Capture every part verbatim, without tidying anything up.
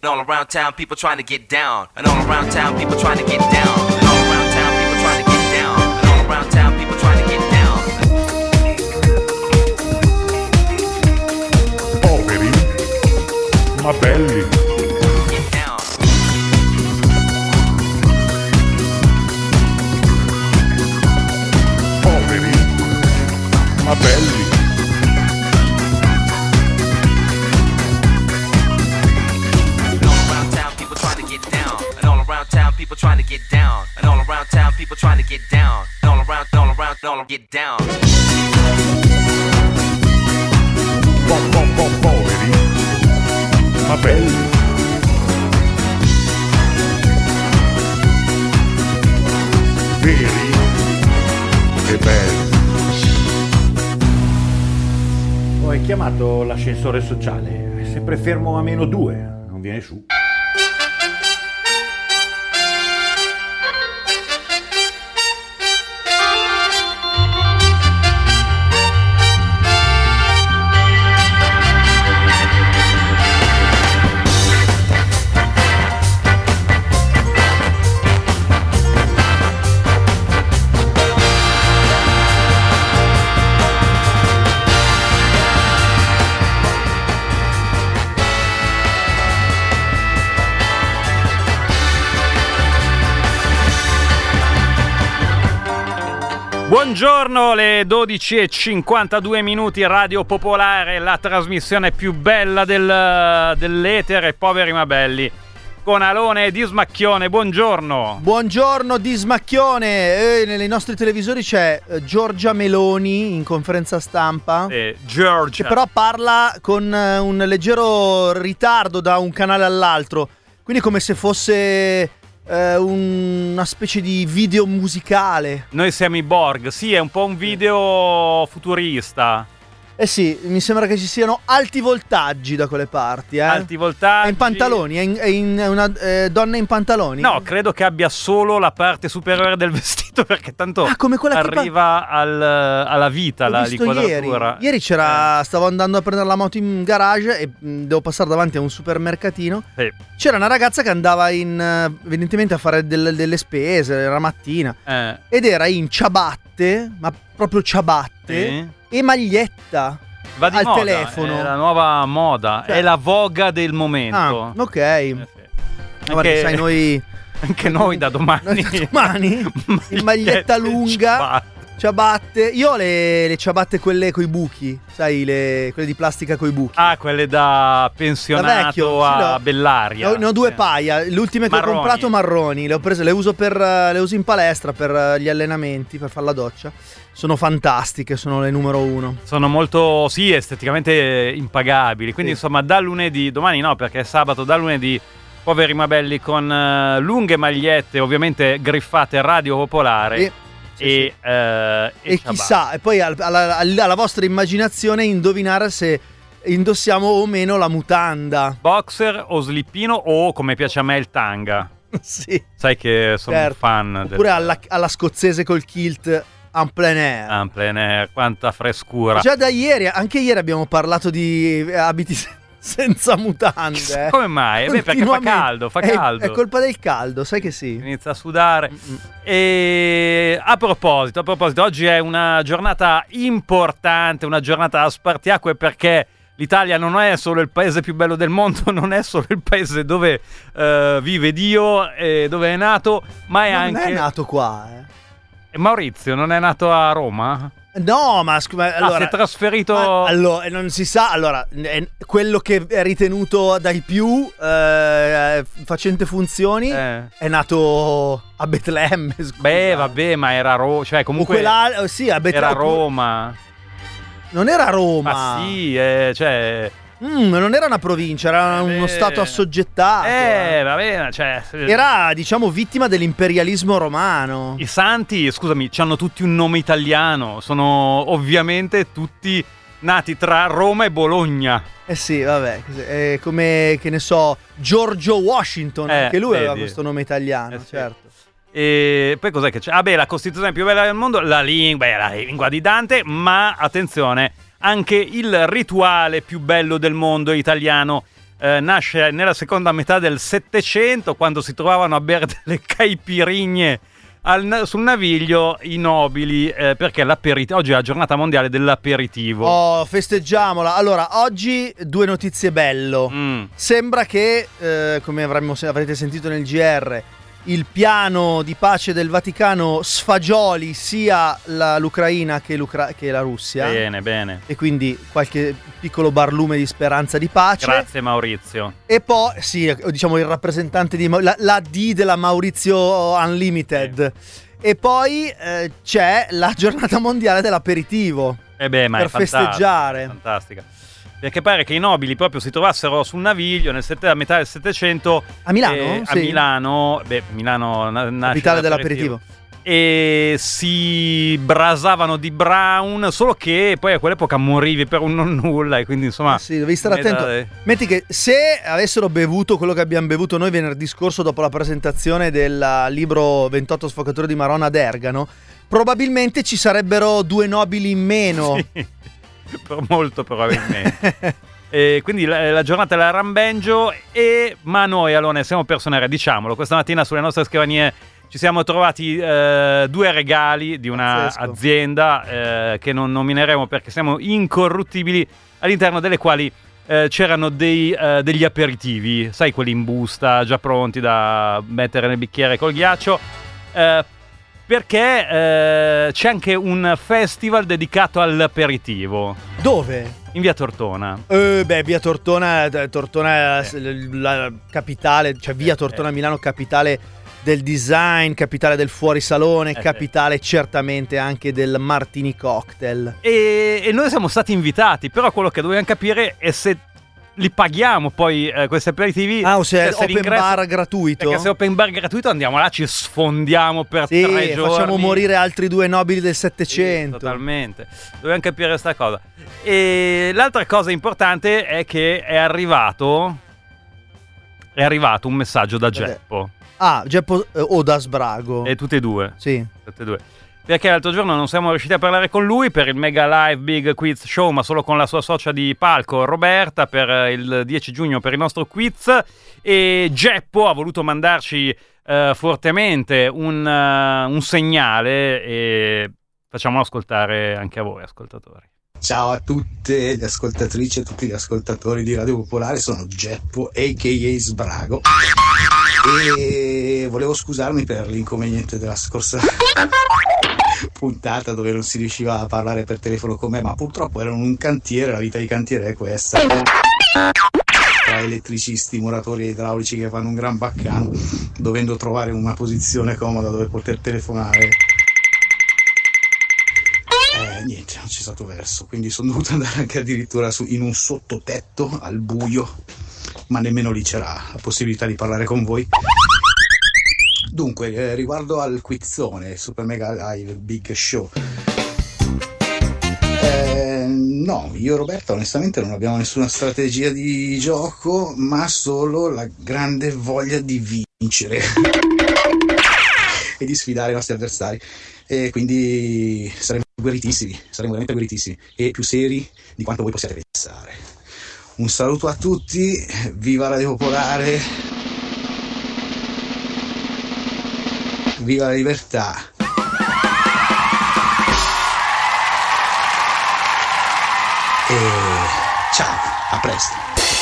And all around town, people trying to get down. And all around town, people trying to get down. And all around town, people trying to get down. And all around town, people trying to get down. Poveri, ma belli. Get down. Poveri, ma belli. People trying to get down, and all around town, people trying to get down, and all around, all around, all get down. Po, po, po, poveri, ma belli. Veri e belli. Oh, hai chiamato l'ascensore sociale, è sempre fermo a meno due, non viene su. Buongiorno, le dodici e cinquantadue minuti, Radio Popolare, la trasmissione più bella del, dell'etere, poveri ma belli, con Alone e Dismacchione. Buongiorno. Buongiorno Dismacchione. Eh, nei nostri televisori c'è eh, Giorgia Meloni in conferenza stampa, eh, Giorgia, che però parla con eh, un leggero ritardo da un canale all'altro, quindi come se fosse eh, un, una specie di video musicale. Noi siamo i Borg, sì, è un po' un video futurista. Eh sì, mi sembra che ci siano alti voltaggi da quelle parti, eh? Alti voltaggi. È in pantaloni, è, in, è, in, è una eh, donna in pantaloni? No, credo che abbia solo la parte superiore del vestito, perché tanto ah, come quella arriva tipa... al, alla vita, L'ho la visto inquadratura. Ieri, ieri c'era, eh. stavo andando a prendere la moto in garage e mh, devo passare davanti a un supermercatino. Sì. C'era una ragazza che andava in, uh, evidentemente a fare del, delle spese, era mattina, Eh. ed era in ciabatte, ma proprio ciabatte, Sì. e maglietta. Va di al moda, telefono. è la nuova moda, Cioè- è la voga del momento. Ah, ok. Eh Ma sì. guarda, Anche, sai, noi anche noi da domani. noi domani in maglietta lunga, ciabatte. ciabatte. Io ho le, le ciabatte quelle coi buchi, sai, le, quelle di plastica coi buchi. Ah, quelle da pensionato Da vecchio, a sì, no. Bellaria. Ne ho, ne ho due Sì. paia. Le ultime che Marroni. ho comprato marroni. Le ho prese, le uso per le uso in palestra per eh, gli allenamenti, per fare la doccia. Sono fantastiche, sono le numero uno. Sono molto, sì, esteticamente impagabili. Quindi, Sì. insomma, da lunedì, domani no, perché è sabato, da lunedì, poveri ma belli con eh, lunghe magliette, ovviamente griffate Radio Popolare. E, sì, e, sì. eh, e E ciabatte. chissà, e poi al- alla, alla- alla vostra immaginazione indovinare se indossiamo o meno la mutanda. Boxer o slippino o, come piace a me, il tanga. Sì. Sai che sono Certo. un fan del Oppure alla, alla scozzese col kilt en plein air. en plein air, quanta frescura. Già da ieri, anche ieri abbiamo parlato di abiti se- senza mutande. eh. Come mai? Eh beh, perché fa Continuamente. caldo, fa È- caldo. È, colpa del caldo, sai che sì. Inizia a sudare. E a proposito, a proposito, oggi è una giornata importante, una giornata a spartiacque, perché l'Italia non è solo il paese più bello del mondo, non è solo il paese dove eh, vive Dio e dove è nato, ma è Non anche... è nato qua, eh. E Maurizio non è nato a Roma? No, ma scusa, Ah, allora, si è trasferito... ma- allora, non si sa, allora, è- quello che è ritenuto dai più eh, facente funzioni Eh. è nato a Betlemme, scusa. Beh, vabbè, ma era Roma, cioè O comunque quella, sì, a Betlemme. era Roma. Non era Roma. Ma sì, eh, cioè... Mm, non era una provincia, era Eh, uno stato assoggettato. Eh, va bene, cioè... Era, diciamo, vittima dell'imperialismo romano. I santi, scusami, hanno tutti un nome italiano, sono ovviamente tutti nati tra Roma e Bologna. Eh sì, vabbè, è come, che ne so, Giorgio Washington, Eh, anche lui aveva vedi. questo nome italiano, Eh sì. certo. E poi cos'è che c'è? Ah beh, la Costituzione più bella del mondo, la lingua, beh, la lingua di Dante, ma attenzione, anche il rituale più bello del mondo italiano, eh, nasce nella seconda metà del Settecento, quando si trovavano a bere delle caipirigne al, sul naviglio i nobili, eh, perché l'aperitivo, oggi è la giornata mondiale dell'aperitivo. Oh, festeggiamola. Allora, oggi due notizie bello. Mm. Sembra che, eh, come avremmo, avrete sentito nel G R, il piano di pace del Vaticano sfagioli sia la, l'Ucraina che, l'Ucra- che la Russia. Bene, bene. E quindi qualche piccolo barlume di speranza di pace. Grazie Maurizio. E poi, sì, diciamo il rappresentante di la, la D della Maurizio Unlimited. Sì. E poi eh, c'è la giornata mondiale dell'aperitivo. Eh beh, ma per è fantastica, festeggiare. Fantastica. Perché pare che i nobili proprio si trovassero sul naviglio nel sette, a metà del Settecento. A Milano? Eh, Sì. A Milano, beh, Milano na- nasce capitale l'aperitivo. dell'aperitivo. E si brasavano di brown, solo che poi a quell'epoca morivi per un non nulla e quindi insomma... Eh sì, devi stare attento. da... Metti che se avessero bevuto quello che abbiamo bevuto noi venerdì scorso dopo la presentazione del libro ventotto sfocatori di Maronna ad Ergano, probabilmente ci sarebbero due nobili in meno. Sì. Molto probabilmente. E quindi la, la giornata della Rambengio. E ma noi allora siamo personali, diciamolo, questa mattina sulle nostre scrivanie ci siamo trovati eh, due regali di un'azienda eh, che non nomineremo perché siamo incorruttibili, all'interno delle quali eh, c'erano dei, eh, degli aperitivi, sai, quelli in busta già pronti da mettere nel bicchiere col ghiaccio, eh, perché eh, c'è anche un festival dedicato all'aperitivo. Dove? In via Tortona. Eh, beh, via Tortona, Tortona è la, la capitale, cioè via Tortona eh. Milano, capitale del design, capitale del fuorisalone, eh, capitale certamente anche del martini cocktail. E, e noi siamo stati invitati, però quello che dobbiamo capire è se li paghiamo poi eh, questi aperitivi. Ah, o se è se open bar gratuito. Perché se è open bar gratuito andiamo là, ci sfondiamo per sì, tre giorni. facciamo morire altri due nobili del Sì, Settecento. totalmente. Dobbiamo capire questa cosa. E l'altra cosa importante è che è arrivato è arrivato un messaggio da Geppo. Ah, Geppo eh, o da Sbrago. E tutte e due. Sì. Tutte e due. Perché l'altro giorno non siamo riusciti a parlare con lui per il Mega Live Big Quiz Show, ma solo con la sua socia di palco, Roberta, per il dieci giugno per il nostro quiz. E Geppo ha voluto mandarci uh, fortemente un, uh, un segnale e facciamolo ascoltare anche a voi, ascoltatori. Ciao a tutte le ascoltatrici e tutti gli ascoltatori di Radio Popolare, sono Geppo, a k a. Sbrago, e volevo scusarmi per l'inconveniente della scorsa puntata dove non si riusciva a parlare per telefono con me, ma purtroppo ero in un cantiere, la vita di cantiere è questa, tra elettricisti, muratori idraulici che fanno un gran baccano, dovendo trovare una posizione comoda dove poter telefonare. Eh, niente, non c'è stato verso, quindi sono dovuto andare anche addirittura su, in un sottotetto al buio, ma nemmeno lì c'era la possibilità di parlare con voi. Dunque, eh, riguardo al quizzone Super Mega Live Big Show, eh, no, io e Roberta onestamente non abbiamo nessuna strategia di gioco, ma solo la grande voglia di vincere e di sfidare i nostri avversari, e quindi saremo guerritissimi, saremo veramente guerritissimi e più seri di quanto voi possiate pensare. Un saluto a tutti, viva Radio Popolare, viva la libertà. E ciao, a presto.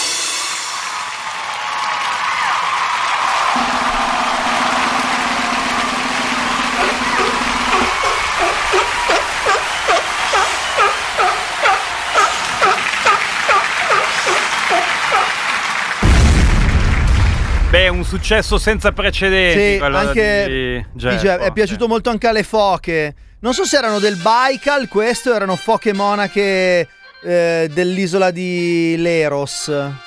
Beh, un successo senza precedenti. Sì, quello anche di dice, Geppo, è piaciuto sì. molto anche alle foche. Non so se erano del Baikal, questo erano foche monache eh, dell'isola di Leros.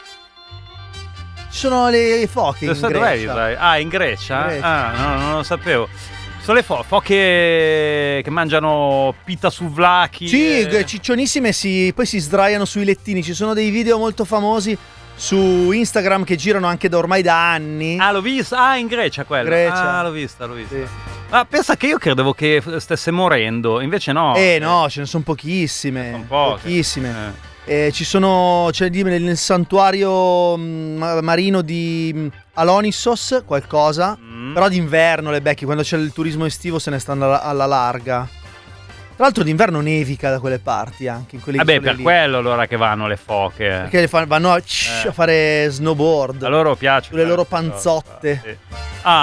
Ci sono le foche in Dove dov'è Grecia. Israele? Ah, in Grecia? In Grecia. Ah, no, non lo sapevo. Sono le fo- foche che mangiano pita souvlaki. Sì, e... ciccionissime, si, poi si sdraiano sui lettini. Ci sono dei video molto famosi su Instagram che girano anche da ormai da anni. Ah, l'ho vista. Ah, in Grecia quello. Grecia. Ah, l'ho vista, l'ho vista. Sì. Ah, pensa che io credevo che stesse morendo, invece no. Eh no, ce ne sono pochissime. Sono poche. Pochissime. Eh. Eh, ci sono, c'è di- nel santuario mh, marino di mh, Alonissos qualcosa, Mm. però d'inverno le becchi, quando c'è il turismo estivo se ne stanno alla, alla larga. Tra l'altro d'inverno nevica da quelle parti anche, in quelle Vabbè, isole per lì. quello allora che vanno le foche. Perché le fa- vanno a, Eh. a fare snowboard A loro piace. sulle loro fare queste panzotte. cose, sì.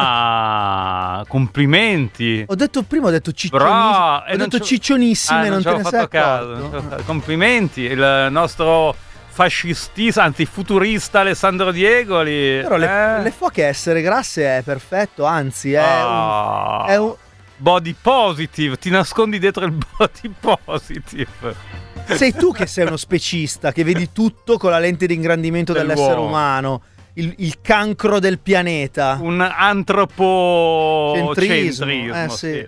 Ah, complimenti. Ho detto prima, ho detto ciccioni- Bravo, e ho non detto ci- ciccionissime, Ah, non, ci te avevo ne sei fatto caso. accorto? non ci avevo fatto- Complimenti, il nostro fascistista, anzi futurista Alessandro Diegoli. Però le, eh? le foche essere grasse è perfetto, anzi è, Ah. un, è un- Body positive, ti nascondi dietro il body positive. sei tu che sei uno specista, che vedi tutto con la lente di ingrandimento Dell'uomo. dell'essere umano, il, il cancro del pianeta. Un antropocentrismo. Centrismo, eh, sì. sì.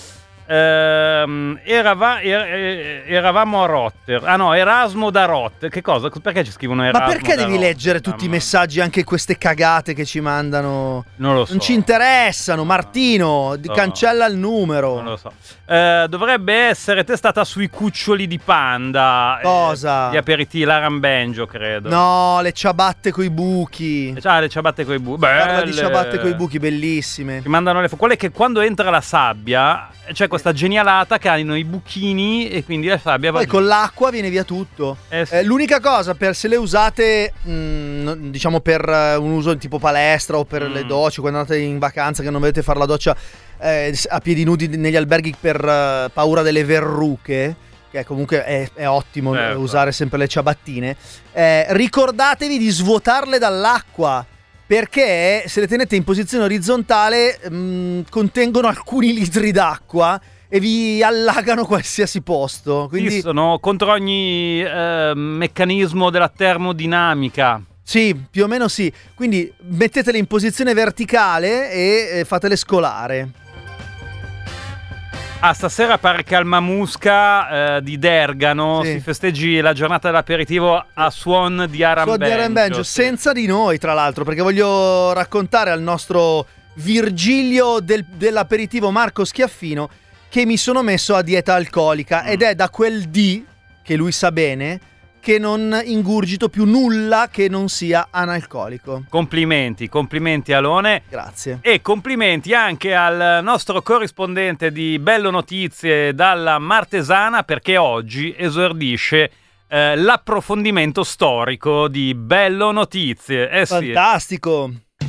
Ehm, erava- er- eravamo a Rotter. Ah no, Erasmo da Rotter. Che cosa? Perché ci scrivono Erasmo? Ma perché da devi Rotter? leggere tutti i Mamma messaggi, anche queste cagate che ci mandano? Non lo so. Non ci interessano, Martino, di- No. cancella il numero. Non lo so. Eh, dovrebbe essere testata sui cuccioli di panda. eh, Cosa? Gli aperitivi, l'arambenjo, credo. No, le ciabatte coi buchi. Ah, le ciabatte coi buchi. Parla di Belle. ciabatte coi buchi, bellissime. Ti mandano le fo- quelle che quando entra la sabbia c'è questa genialata che hanno i buchini e quindi la sabbia va Poi giù. con l'acqua viene via tutto. Eh sì. Eh, l'unica cosa, per se le usate, mh, no- diciamo per eh, un uso tipo palestra o per Mm. le docce, quando andate in vacanza che non dovete fare la doccia eh, a piedi nudi negli alberghi per eh, paura delle verruche, che comunque è, è ottimo Certo. usare sempre le ciabattine, eh, ricordatevi di svuotarle dall'acqua. Perché se le tenete in posizione orizzontale mh, contengono alcuni litri d'acqua e vi allagano qualsiasi posto. Quindi Sì, sono contro ogni eh, meccanismo della termodinamica. sì, più o meno sì. Quindi mettetele in posizione verticale e eh, fatele scolare. Ah, stasera pare che al Mamusca eh, di Dergano Sì. si festeggi la giornata dell'aperitivo a suon di Arambenjo. Suon di Arambenjo, sì. senza di noi, tra l'altro, perché voglio raccontare al nostro Virgilio del- dell'aperitivo Marco Schiaffino che mi sono messo a dieta alcolica Mm. ed è da quel dì, che lui sa bene, che non ingurgito più nulla che non sia analcolico. Complimenti, complimenti Alone. Grazie. E complimenti anche al nostro corrispondente di Bello Notizie dalla Martesana, perché oggi esordisce eh, l'approfondimento storico di Bello Notizie. Eh sì. Fantastico.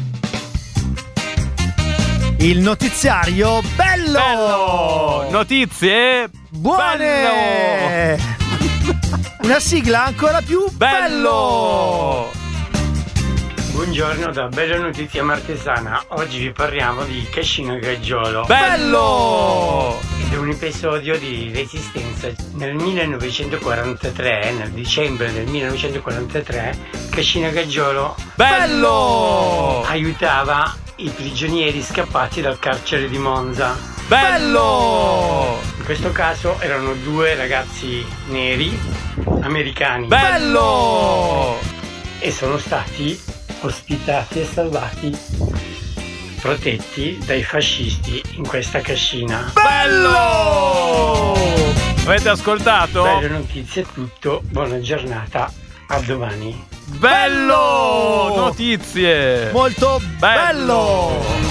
Il notiziario bello! Bello! Notizie Buone! bello! Una sigla ancora più bello! Buongiorno da Bella Notizia Martesana. Oggi vi parliamo di Cascina Gaggiolo. Bello! Ed è un episodio di resistenza. Nel millenovecentoquarantatré, nel dicembre del millenovecentoquarantatré, Cascina Gaggiolo Bello! aiutava i prigionieri scappati dal carcere di Monza. Bello! In questo caso erano due ragazzi neri americani Bello! e sono stati ospitati e salvati, protetti dai fascisti in questa cascina. Bello! Avete ascoltato? Belle notizie è tutto, buona giornata, a domani. Bello! Notizie! Molto bello! Bello!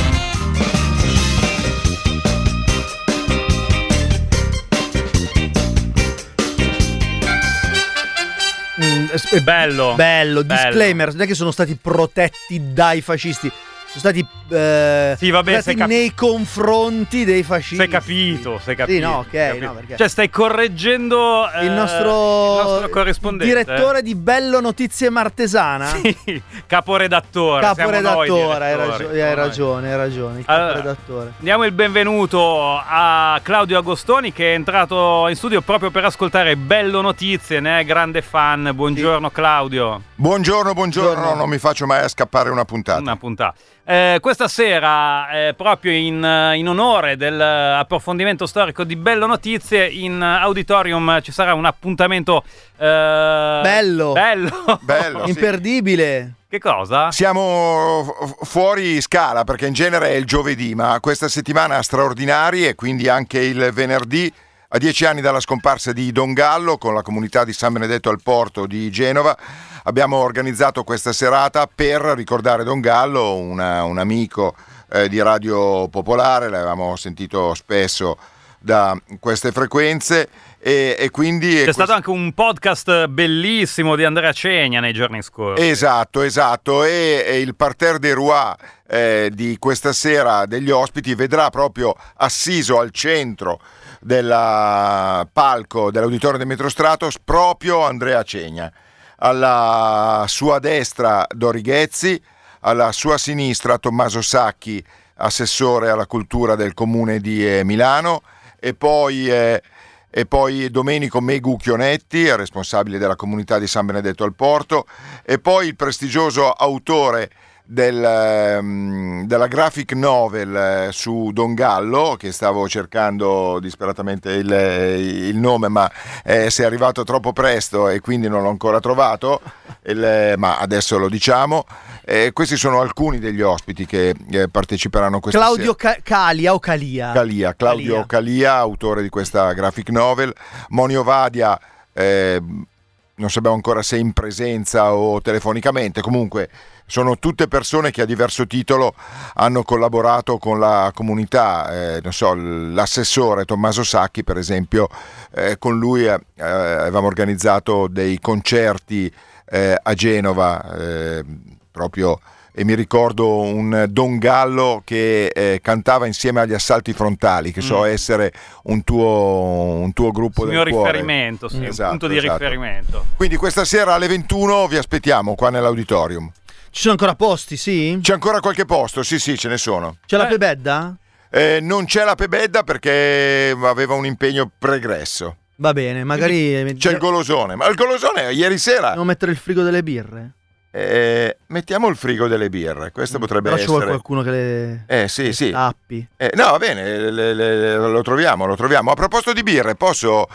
Mm, es- eh, Bello. Bello, disclaimer, non è che sono stati protetti dai fascisti, sono stati, eh, Sì, vabbè, stati sei cap- nei confronti dei fascisti. Sei capito, sei capito. Sì, no, ok, sei capito. no, perché- Cioè stai correggendo eh, Il nostro, il nostro corrispondente. direttore di Bello Notizie Martesana. Sì, caporedattore. siamo noi Caporedattore, hai, direttori, ragio- hai siamo noi. ragione, hai ragione. Il Allora, caporedattore. diamo il benvenuto a Claudio Agostoni che è entrato in studio proprio per ascoltare Bello Notizie, ne è grande fan. Buongiorno Claudio. Buongiorno, buongiorno, Buongiorno. non mi faccio mai a scappare una puntata. Una puntata. Eh, questa sera, eh, proprio in, in onore dell'approfondimento storico di Bello Notizie, in auditorium ci sarà un appuntamento eh, Bello. bello. Bello, sì. Imperdibile. Che cosa? Siamo fu- fuori scala perché in genere è il giovedì, ma questa settimana straordinari e quindi anche il venerdì A dieci anni dalla scomparsa di Don Gallo, con la comunità di San Benedetto al Porto di Genova, abbiamo organizzato questa serata per ricordare Don Gallo, una, un amico eh, di Radio Popolare, l'avevamo sentito spesso da queste frequenze. E, e quindi c'è questo... stato anche un podcast bellissimo di Andrea Cegna nei giorni scorsi. Esatto, esatto, e, e il parterre des rois eh, di questa sera degli ospiti vedrà proprio assiso al centro del palco dell'auditorio del Metro Stratos proprio Andrea Cegna. Alla sua destra Dori Ghezzi, alla sua sinistra Tommaso Sacchi, assessore alla cultura del comune di eh, Milano, e poi eh, e poi Domenico Megu Chionetti, responsabile della comunità di San Benedetto al Porto, e poi il prestigioso autore del, um, della graphic novel uh, su Don Gallo, che stavo cercando disperatamente il, il nome, ma eh, si è arrivato troppo presto e quindi non l'ho ancora trovato, il, ma adesso lo diciamo. Eh, questi sono alcuni degli ospiti che eh, parteciperanno a questa Claudio sera. Ca- Calia o Calia? Calia, Claudio Calia. Calia, autore di questa graphic novel. Monio Vadia, eh, non sappiamo ancora se in presenza o telefonicamente, comunque sono tutte persone che a diverso titolo hanno collaborato con la comunità. Eh, non so, l'assessore Tommaso Sacchi, per esempio, eh, con lui eh, avevamo organizzato dei concerti eh, a Genova, eh, proprio, e mi ricordo un Don Gallo che eh, cantava insieme agli Assalti Frontali, che mm. so essere un tuo, un tuo gruppo del cuore. Il mio cuore. riferimento, sì, Esatto, un punto di esatto. riferimento. Quindi questa sera alle ventuno vi aspettiamo qua nell'auditorium. Ci sono ancora posti, sì? C'è ancora qualche posto? Sì, sì, ce ne sono. C'è Eh. la pebedda? Eh, non c'è la Pebedda perché aveva un impegno pregresso. Va bene, magari... C'è il golosone, ma il golosone ieri sera... Dobbiamo mettere il frigo delle birre? Eh, mettiamo il frigo delle birre, questo potrebbe Però ci vuole essere... qualcuno che le... Eh sì, sì. tappi. Eh, no, va bene, le, le, le, lo troviamo, lo troviamo. A proposito di birre, posso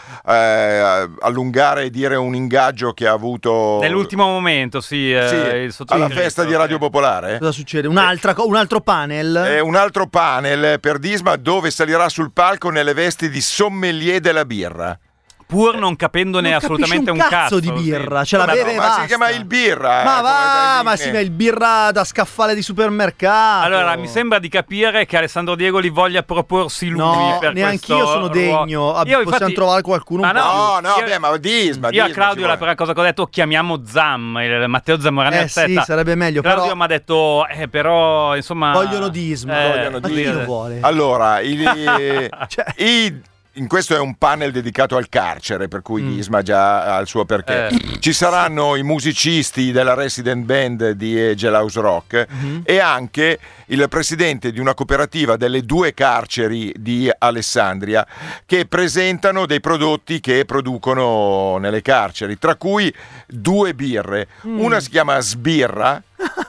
eh, allungare e dire un ingaggio che ha avuto... Nell'ultimo momento, sì. Eh, Sì, il alla festa di Radio eh. Popolare. Cosa succede? Un'altra, co- un altro panel? Eh, un altro panel per Disma dove salirà sul palco nelle vesti di sommelier della birra. Pur non capendone Non assolutamente capisci un cazzo cazzo di birra, sì. ce la Ma, beve no, e ma si basta. chiama il birra. Ma eh, va, come- ma sì, ma il birra da scaffale di supermercato. Allora, mi sembra di capire che Alessandro Diegoli voglia proporsi lui No, per neanch'io questo sono degno. ruolo. Ah, Io, possiamo infatti- trovare qualcuno un Ma po' no, No, no, io- vabbè, ma Disma, Io a Disma Claudio ci la vuole. prima cosa che ho detto, chiamiamo Zam, il Matteo Zamorani Eh Azzetta. sì, sarebbe meglio, Claudio però- mi ha detto, eh, però, insomma... Vogliono Disma. Eh, Vogliono Ma chi Disma. lo vuole? Allora, il- Cioè- i- in questo è un panel dedicato al carcere, per cui Mm. Disma già ha il suo perché. Eh. Ci saranno i musicisti della resident band di Jailhouse Rock Mm-hmm. e anche il presidente di una cooperativa delle due carceri di Alessandria che presentano dei prodotti che producono nelle carceri, tra cui due birre. Mm. Una si chiama Sbirra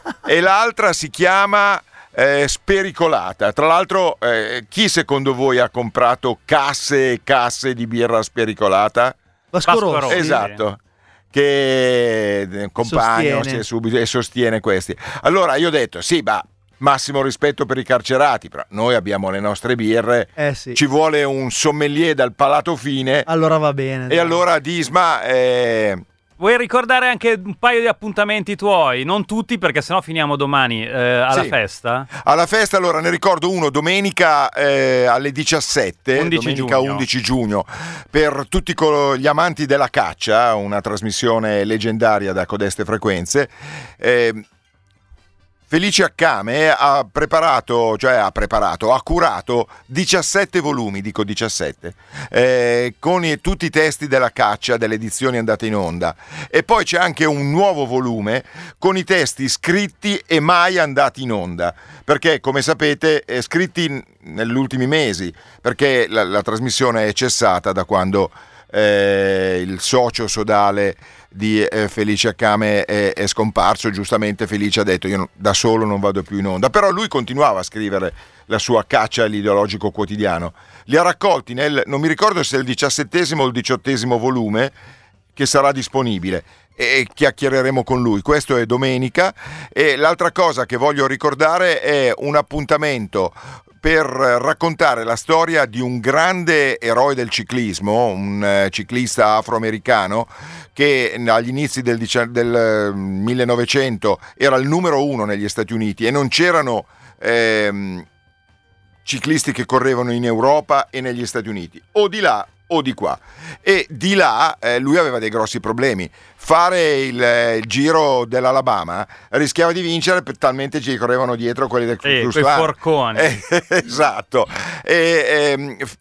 e l'altra si chiama eh, Spericolata. Tra l'altro, eh, chi secondo voi ha comprato casse e casse di birra spericolata? Vasco Vasco Rossi. Rossi. Esatto. Che eh, compagno Sostiene. si è subito e sostiene questi. Allora io ho detto sì, ma massimo rispetto per i carcerati, però noi abbiamo le nostre birre, Eh sì. ci vuole un sommelier dal palato fine. Allora va bene. E dai. allora Disma eh, Vuoi ricordare anche un paio di appuntamenti tuoi? Non tutti, perché sennò finiamo domani eh, alla Sì. festa. alla festa, allora ne ricordo uno domenica eh, alle diciassette, undici domenica giugno. undici giugno, per tutti co- gli amanti della caccia, una trasmissione leggendaria da codeste frequenze. eh, Felice Accame ha preparato, cioè ha preparato, ha curato diciassette volumi, dico diciassette, eh, con i- tutti i testi della caccia delle edizioni andate in onda. E poi c'è anche un nuovo volume con i testi scritti e mai andati in onda, perché come sapete eh, scritti n- negli ultimi mesi, perché la, la trasmissione è cessata da quando eh, il socio sodale di eh, Felice Accame è, è scomparso. Giustamente Felice ha detto io no- da solo non vado più in onda, però lui continuava a scrivere la sua caccia all'ideologico quotidiano. Li ha raccolti nel, non mi ricordo se è il diciassettesimo o il diciottesimo volume che sarà disponibile, e chiacchiereremo con lui. Questo è domenica. E l'altra cosa che voglio ricordare è un appuntamento per raccontare la storia di un grande eroe del ciclismo, un eh, ciclista afroamericano che agli inizi del, del millenovecento era il numero uno negli Stati Uniti e non c'erano ehm, ciclisti che correvano in Europa e negli Stati Uniti, o di là o di qua, e di là eh, lui aveva dei grossi problemi. Fare il, eh, il giro dell'Alabama rischiava di vincere, per talmente ci correvano dietro quelli del Ku Eh, Klux quei Klan. forconi. Eh, esatto. E, ehm, f-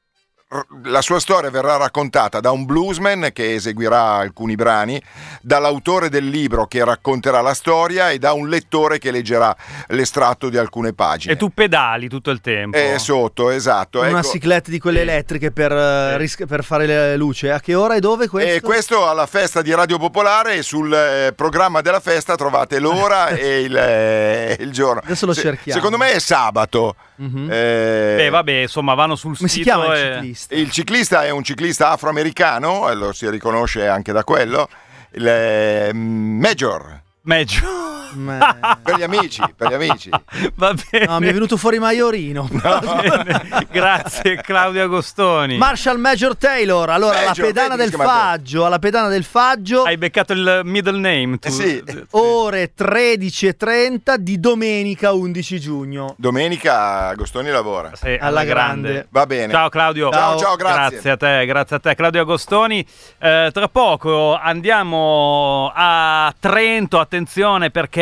la sua storia verrà raccontata da un bluesman che eseguirà alcuni brani, dall'autore del libro che racconterà la storia e da un lettore che leggerà l'estratto di alcune pagine. E tu pedali tutto il tempo. Eh, sotto, esatto. Una ecco. ciclette di quelle elettriche per, eh, ris- per fare le luce. A che ora e dove questo? E questo alla festa di Radio Popolare, e sul eh, programma della festa trovate l'ora e il, eh, il giorno. Adesso lo Se- cerchiamo. Secondo me è sabato. Mhm. Eh, Beh, vabbè, insomma, vanno sul Come sito si chiama il e- ciclista? Il ciclista è un ciclista afroamericano, e lo si riconosce anche da quello, il eh, Major, Meglio. Ma- per gli amici, per gli amici. Va bene. No, mi è venuto fuori Maiorino. Va bene. Grazie Claudio Agostoni. Marshall Major Taylor. Allora, alla Major, pedana vedi del che si chiama Faggio, alla pedana del Faggio, Hai beccato il middle name tu. Eh sì. ore tredici e trenta di domenica undici giugno. Domenica Agostoni lavora. Sì, Alla grande. Va bene. Ciao Claudio. Ciao, ciao, grazie. Grazie a te, grazie a te Claudio Agostoni. Eh, tra poco andiamo a Trento, attenzione perché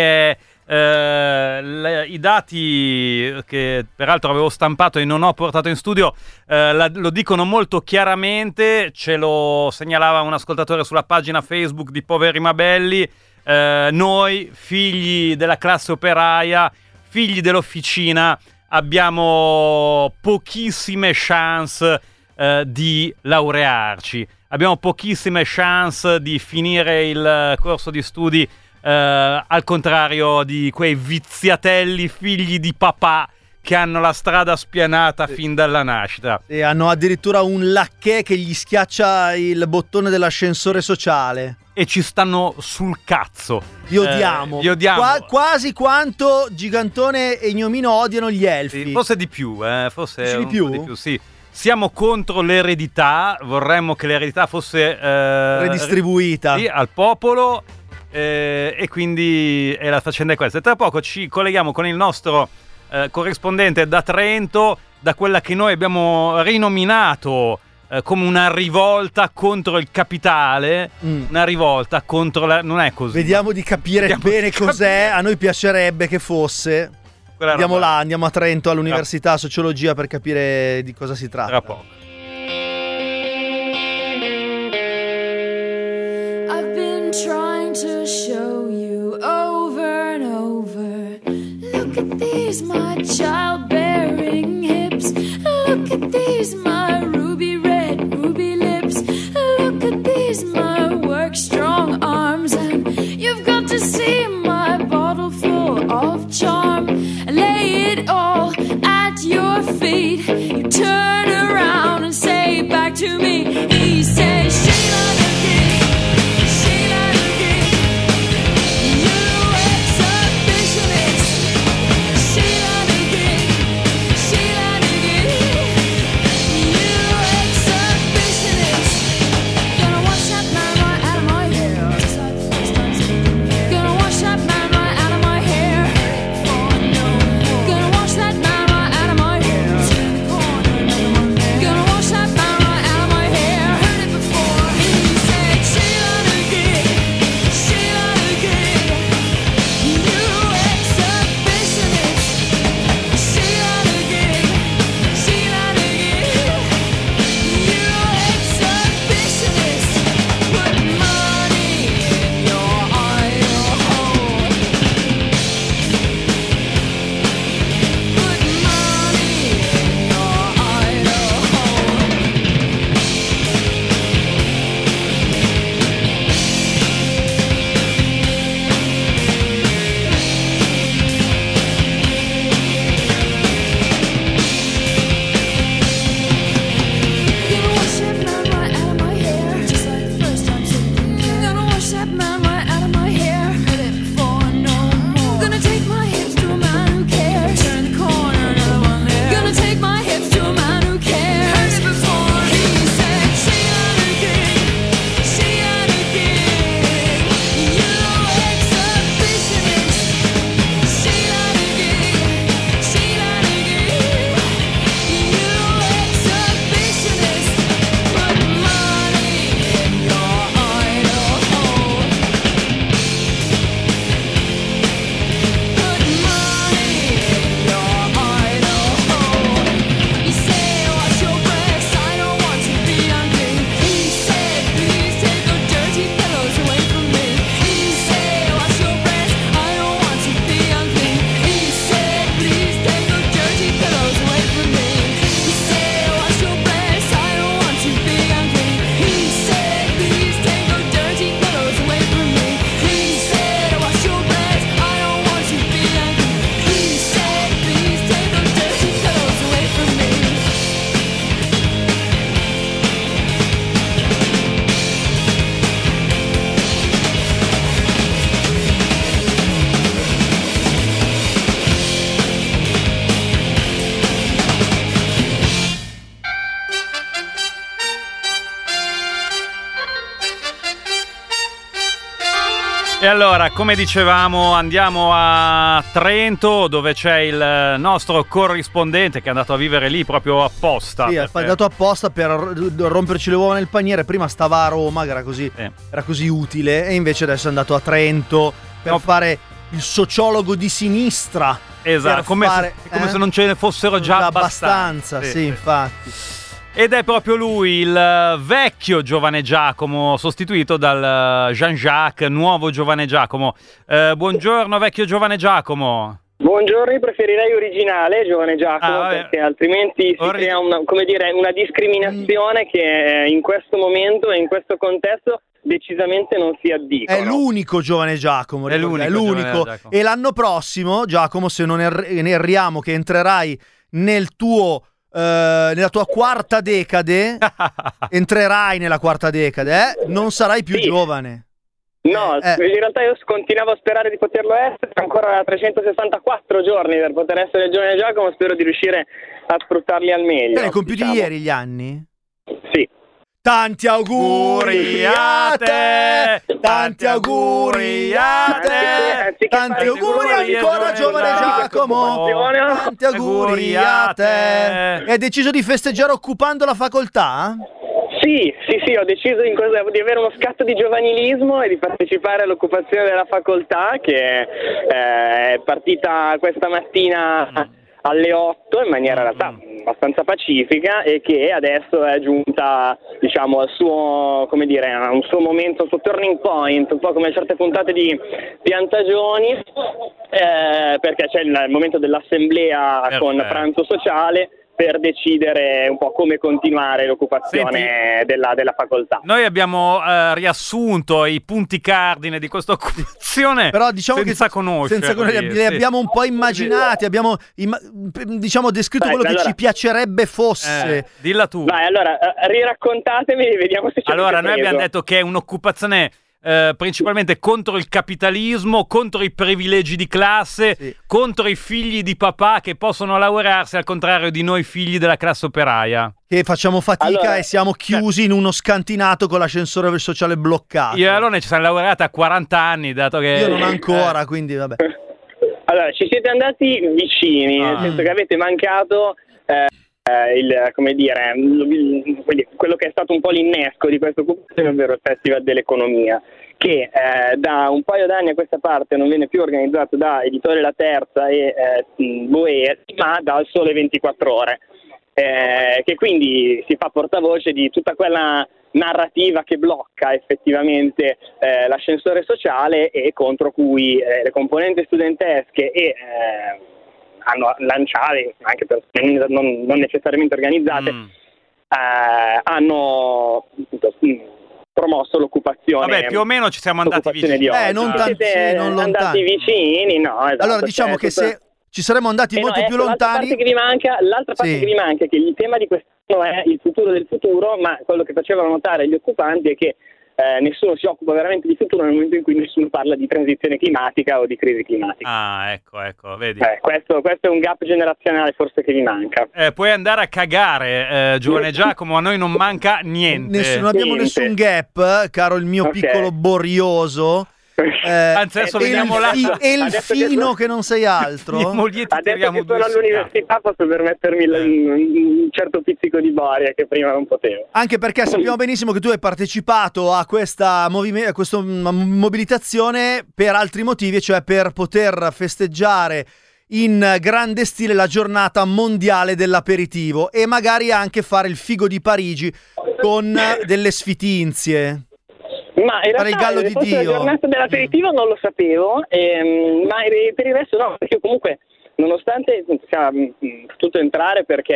eh, le- i dati che peraltro avevo stampato e non ho portato in studio eh, la- lo dicono molto chiaramente, ce lo segnalava un ascoltatore sulla pagina Facebook di Poveri Mabelli. Eh, noi, figli della classe operaia, figli dell'officina, abbiamo pochissime chance eh, di laurearci, abbiamo pochissime chance di finire il corso di studi, eh, al contrario di quei viziatelli figli di papà che hanno la strada spianata fin dalla nascita. E hanno addirittura un lacchè che gli schiaccia il bottone dell'ascensore sociale. E ci stanno sul cazzo. Li odiamo. Eh, li odiamo. Qua- quasi quanto Gigantone e Gnomino odiano gli elfi. Sì, forse di più, eh, forse Dici di un più? po' di più, sì. Siamo contro l'eredità, vorremmo che l'eredità fosse eh, Redistribuita. sì, al popolo, eh, e quindi e la faccenda è questa. E tra poco ci colleghiamo con il nostro eh, corrispondente da Trento, da quella che noi abbiamo rinominato eh, come una rivolta contro il capitale, Mm. una rivolta contro la... non è così. Vediamo di capire Vediamo bene di cos'è. capire. A noi piacerebbe che fosse. Quella Andiamo roba. là, andiamo a Trento all'università sociologia per capire di cosa si tratta. Tra poco. I've been trying to show you over and over. Look at these, my childbearing hips. Look at these, my ruby red, ruby lips. Look at these, my work strong arms. And you've got to see my bottle full of charm. Lay it all at your feet. You turn around and say back to me. He says, Sheila the King, Sheila the King, you exhibitionist. Sheila the King, allora, come dicevamo, andiamo a Trento, dove c'è il nostro corrispondente che è andato a vivere lì proprio apposta. Sì, perché... è andato apposta per romperci le uova nel paniere. Prima stava a Roma, che era così, Sì. era così utile, e invece adesso è andato a Trento per No. fare il sociologo di sinistra. Esatto, per come, fare- se, come eh? se non ce ne fossero già, abbastanza, sì, infatti. Ed è proprio lui, il vecchio Giovane Giacomo, sostituito dal Jean-Jacques, nuovo Giovane Giacomo. Eh, buongiorno vecchio Giovane Giacomo. Buongiorno, io preferirei originale, Giovane Giacomo, Ah, vabbè. perché altrimenti si Ori- crea una, come dire, una discriminazione che in questo momento e in questo contesto decisamente non si addicono. È l'unico Giovane Giacomo, È ricorda, è l'unico l'unico. Giovane Giacomo. E l'anno prossimo, Giacomo, se non err- ne erriamo, che entrerai nel tuo eh, nella tua quarta decade, entrerai nella quarta decade, eh? Non sarai più Sì. giovane. No, Eh. in realtà io continuavo a sperare di poterlo essere, ancora trecentosessantaquattro giorni per poter essere il Giovane Giacomo, spero di riuscire a sfruttarli al meglio. Te ne hai compiuti diciamo. ieri gli anni? Sì. Tanti auguri a te, tanti auguri a te, tanti auguri ancora Giovane Giacomo, tanti auguri a te. E hai deciso di festeggiare occupando la facoltà? Sì, sì, sì, ho deciso in cosa, di avere uno scatto di giovanilismo e di partecipare all'occupazione della facoltà che eh, è partita questa mattina alle otto in maniera in realtà abbastanza pacifica e che adesso è giunta, diciamo, al suo, come dire, a un suo momento, un suo turning point, un po' come certe puntate di Piantagioni, eh, perché c'è il, il momento dell'assemblea Perfetto. con pranzo sociale per decidere un po' come continuare l'occupazione della, della facoltà. Noi abbiamo eh, riassunto i punti cardine di questa occupazione, Però diciamo senza che conoscerli. senza conoscerli, li sì. abbiamo un po' immaginati, abbiamo imma- diciamo descritto Dai, quello che allora- ci piacerebbe fosse. Eh, dilla tu. Vai, allora, eh, riraccontatemi e vediamo se ci Allora, avete noi preso. abbiamo detto che è un'occupazione eh, principalmente contro il capitalismo, contro i privilegi di classe, Sì. contro i figli di papà che possono laurearsi, al contrario di noi figli della classe operaia. Che facciamo fatica Allora- e siamo chiusi in uno scantinato con l'ascensore sociale bloccato. Io e Alone ci siamo laureati a quaranta anni, dato che... Io non ancora, quindi vabbè. Allora, ci siete andati vicini, Ah. nel senso che avete mancato eh, eh, il, come dire, il- quindi quello che è stato un po' l'innesco di questa occupazione, ovvero il Festival dell'Economia, che eh, da un paio d'anni a questa parte non viene più organizzato da Editore La Terza e eh, Boeri, ma dal Sole ventiquattro Ore. Eh, che quindi si fa portavoce di tutta quella narrativa che blocca effettivamente eh, l'ascensore sociale e contro cui eh, le componenti studentesche e eh, hanno lanciate, anche per non, non necessariamente organizzate, Mm. eh, hanno appunto, mh, promosso l'occupazione. Vabbè, più o meno ci siamo andati l'occupazione vicini. di oggi. Eh, non Siete tanti, sì, non andati lontani. vicini, no, esatto, Allora, diciamo cioè, che tutta- se ci saremmo andati eh no, molto ecco, più l'altra lontani. parte che vi manca, l'altra parte Sì. che vi manca è che il tema di quest'anno è il futuro del futuro, ma quello che facevano notare gli occupanti è che eh, nessuno si occupa veramente di futuro nel momento in cui nessuno parla di transizione climatica o di crisi climatica. Ah, ecco, ecco, vedi. Eh, questo, questo è un gap generazionale forse che vi manca. Eh, puoi andare a cagare, eh, Giovane Giacomo, a noi non manca niente. Nessuno, non abbiamo Niente. nessun gap, eh, caro il mio Ok. piccolo borioso. Eh, Anzi, adesso e il, veniamo là. fi- e il Adesso che fino sono- che non sei altro. Andiamo lì e ti Adesso tiriamo che sono due all'università posso permettermi l- un certo pizzico di baria che prima non potevo. Anche perché sappiamo benissimo che tu hai partecipato a questa, movime- a questa mm, mobilitazione per altri motivi, cioè per poter festeggiare in grande stile la giornata mondiale dell'aperitivo e magari anche fare il figo di Parigi con delle sfitinzie. Ma in Fare il realtà gallo di forse la Dio. giornata dell'aperitivo non lo sapevo, ehm, ma per il resto no, perché io comunque nonostante sia mh, potuto entrare perché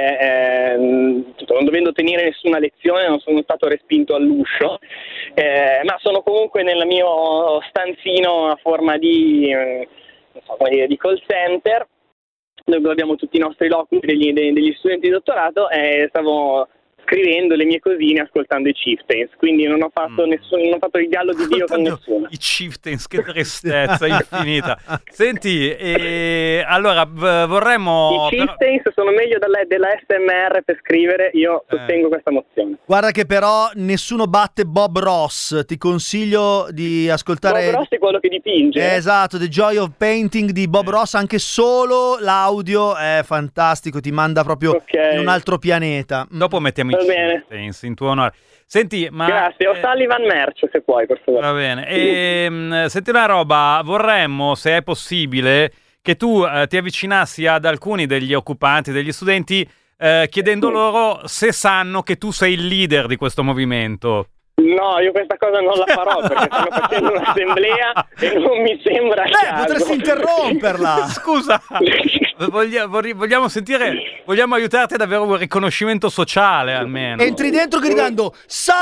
ehm, non dovendo tenere nessuna lezione non sono stato respinto all'uscio, eh, ma sono comunque nel mio stanzino a forma di, eh, non so come dire, di call center, dove abbiamo tutti i nostri loculi degli, degli studenti di dottorato e stavo scrivendo le mie cosine ascoltando i Chieftains, quindi non ho fatto Mm. nessun, non ho fatto il gallo di Dio con Ascoltando nessuno. I Chieftains, che tristezza infinita. Senti, e allora v- vorremmo... I però- Chieftains sono meglio della, della S M R per scrivere, io sostengo questa mozione. Guarda che però nessuno batte Bob Ross. Ti consiglio di ascoltare. Bob Ross è quello che dipinge. Eh, esatto, The Joy of Painting di Bob Ross. Anche solo l'audio è fantastico, ti manda proprio Ok. in un altro pianeta. Mm. Dopo mettiamo i Va bene. Chieftains in tuo onore. Senti, ma... Grazie, o eh, Sullivan Merch se puoi, per favore. Va bene. Ehm, senti una roba, vorremmo, se è possibile, che tu eh, ti avvicinassi ad alcuni degli occupanti, degli studenti, eh, chiedendo loro se sanno che tu sei il leader di questo movimento. No, io questa cosa non la farò perché stanno facendo un'assemblea e non mi sembra Eh, caso. potresti interromperla. Scusa, voglia- vorri- vogliamo sentire, vogliamo aiutarti ad avere un riconoscimento sociale almeno. Entri dentro gridando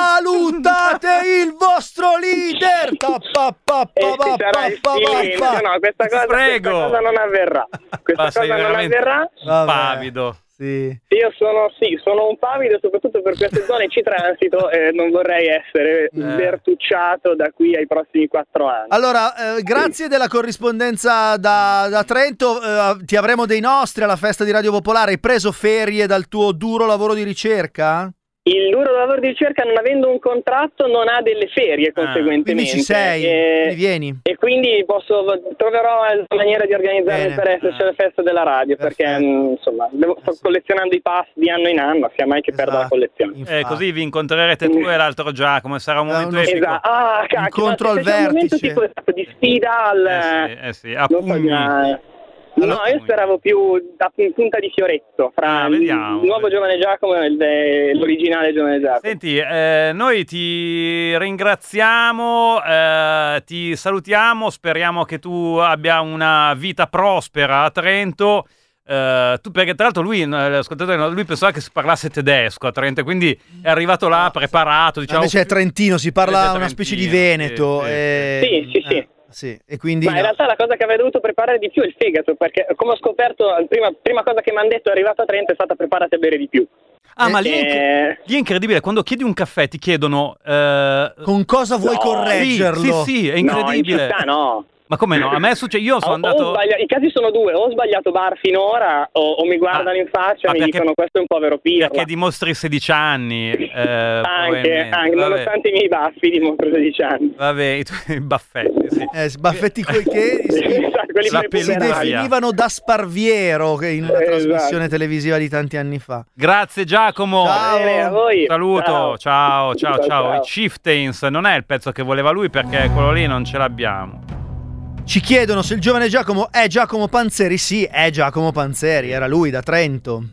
salutate il vostro leader. Ta pa pa E pa ci pa sarà il pa pa silenzio. pa. No, questa cosa, Prego. questa cosa non avverrà. Questa Ma sei cosa non veramente avverrà. Vabbè. pavido. Sì. Io sono, sì, sono un pavido soprattutto per queste zone ci transito e non vorrei essere sbertucciato da qui ai prossimi quattro anni. Allora, eh, grazie della corrispondenza da, da Trento. Eh, ti avremo dei nostri alla festa di Radio Popolare. Hai preso ferie dal tuo duro lavoro di ricerca? Il duro lavoro di ricerca, non avendo un contratto, non ha delle ferie conseguentemente. Quindi ci sei, e, quindi vieni. e quindi posso, troverò la maniera di organizzarmi Bene. per esserci alla festa della radio, perché Perfetto. mh, insomma devo, sto collezionando i pass di anno in anno, sia mai che perda la Esatto. collezione. Eh, Infatti. così vi incontrerete tu e l'altro Giacomo e sarà un È momento uno- epico. Esatto. Ah, cacchio, Incontro ma al se c'è un momento vertice. tipo esatto, di sfida al... Eh sì, eh sì, a non so, pugni. ma- No, Allora- io speravo più da in punta di fioretto fra Ah, il vediamo. nuovo Giovane Giacomo e il- l'originale Giovane Giacomo. Senti, eh, noi ti ringraziamo, eh, ti salutiamo, speriamo che tu abbia una vita prospera a Trento. Eh, tu, perché tra l'altro lui, eh, l'ascoltatore, lui pensava che si parlasse tedesco a Trento, quindi è arrivato là preparato, diciamo. Invece è trentino, si parla Invece è una specie di trentino, Veneto. sì, sì, e- Sì, sì, sì. eh, sì. E quindi Ma in no. realtà la cosa che avrei dovuto preparare di più è il fegato, perché come ho scoperto, la prima, prima cosa che mi hanno detto è arrivato a Trento è stata preparate a bere di più. Ah, ma lì è, incre- Eh, lì è incredibile, quando chiedi un caffè ti chiedono... eh, con cosa vuoi No, correggerlo? Sì, sì, è no, in incredibile. città no. Ma come no? A me succede, io sono Ho- ho andato... sbaglia- I casi sono due, o ho sbagliato bar finora o, o mi guardano Ah, in faccia ma e mi perché- dicono questo è un povero pirla. Perché dimostri sedici anni. eh, anche, probabilmente. anche Vabbè. nonostante i miei baffi dimostro sedici anni. Vabbè, i tuoi baffetti, sì. Eh, sbaffetti quei che si, Esatto, quelli La per si peluria. definivano da Sparviero che in una Esatto. trasmissione televisiva di tanti anni fa. Grazie Giacomo. Ciao. Bene, a voi. Saluto, ciao, ciao, ciao, Ciao, ciao. ciao. I Chieftains non è il pezzo che voleva lui perché quello lì non ce l'abbiamo. Ci chiedono se il giovane Giacomo è Giacomo Panzeri. Sì, è Giacomo Panzeri, era lui da Trento.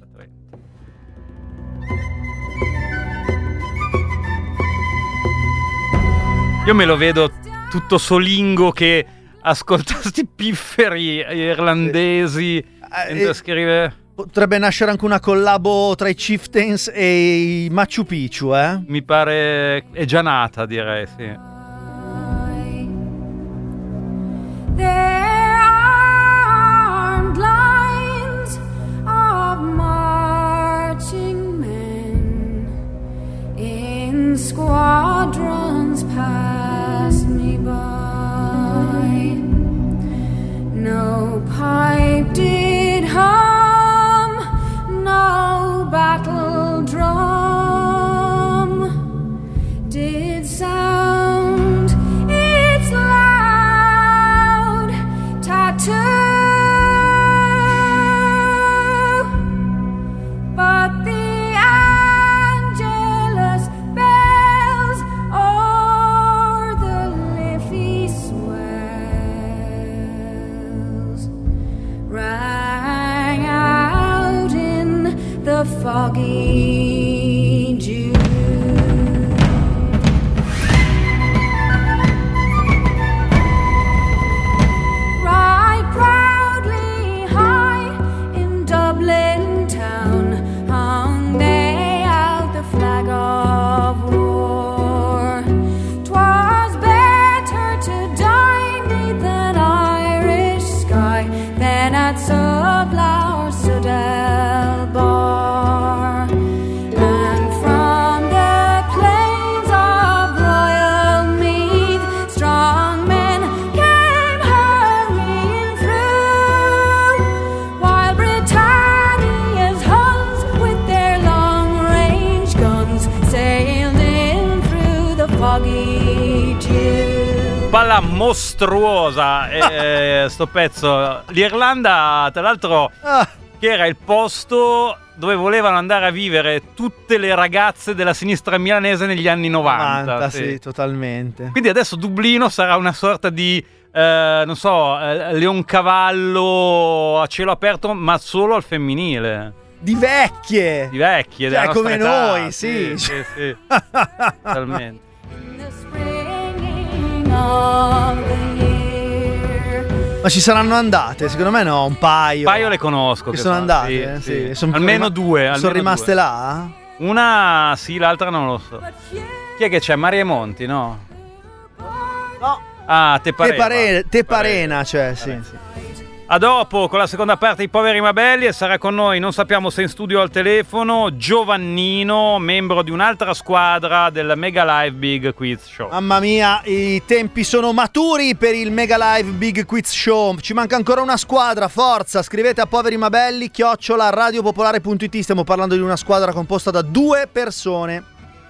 Io me lo vedo tutto solingo che ascolta sti pifferi irlandesi mentre eh, scrive. Potrebbe nascere anche una collabo tra i Chieftains e i Machu Picchu, eh? Mi pare è già nata, direi, sì. There are armed lines of marching men in squadrons pass me by. No pipe did hum, no battle drum did sound its loud tattoo, but the Angelus bells o'er the Liffey swells rang out in the foggy June. Ride proudly high in Dublin town, hung they out the flag of war. 'Twas better to die 'neath an Irish sky than at Sunflower Sudell bar. And from palla mostruosa. E, sto pezzo. L'Irlanda, tra l'altro, Ah. che era il posto dove volevano andare a vivere tutte le ragazze della sinistra milanese negli anni novanta. novanta, sì. sì, totalmente. Quindi adesso Dublino sarà una sorta di, eh, non so, eh, leoncavallo a cielo aperto, ma solo al femminile. Di vecchie! Di vecchie, Cioè, della nostra come età. noi, sì. Sì, sì, sì. Totalmente. Ma ci saranno andate? Secondo me no, un paio. Un paio le conosco. Che che sono sono, andate? sì, Sì, sì. Son almeno rima- due. Sono almeno rimaste due. là? Una sì, l'altra non lo so. Chi è che c'è? Maria Monti, no? No. Ah, te pareva. Te, pare- te parena, cioè, sì, sì. A dopo con la seconda parte di Poveri ma Belli e sarà con noi, non sappiamo se in studio o al telefono, Giovannino, membro di un'altra squadra del Mega Live Big Quiz Show. Mamma mia, i tempi sono maturi per il Mega Live Big Quiz Show. Ci manca ancora una squadra, forza. Scrivete a Poveri ma Belli, chiocciola radiopopolare punto it. Stiamo parlando di una squadra composta da due persone.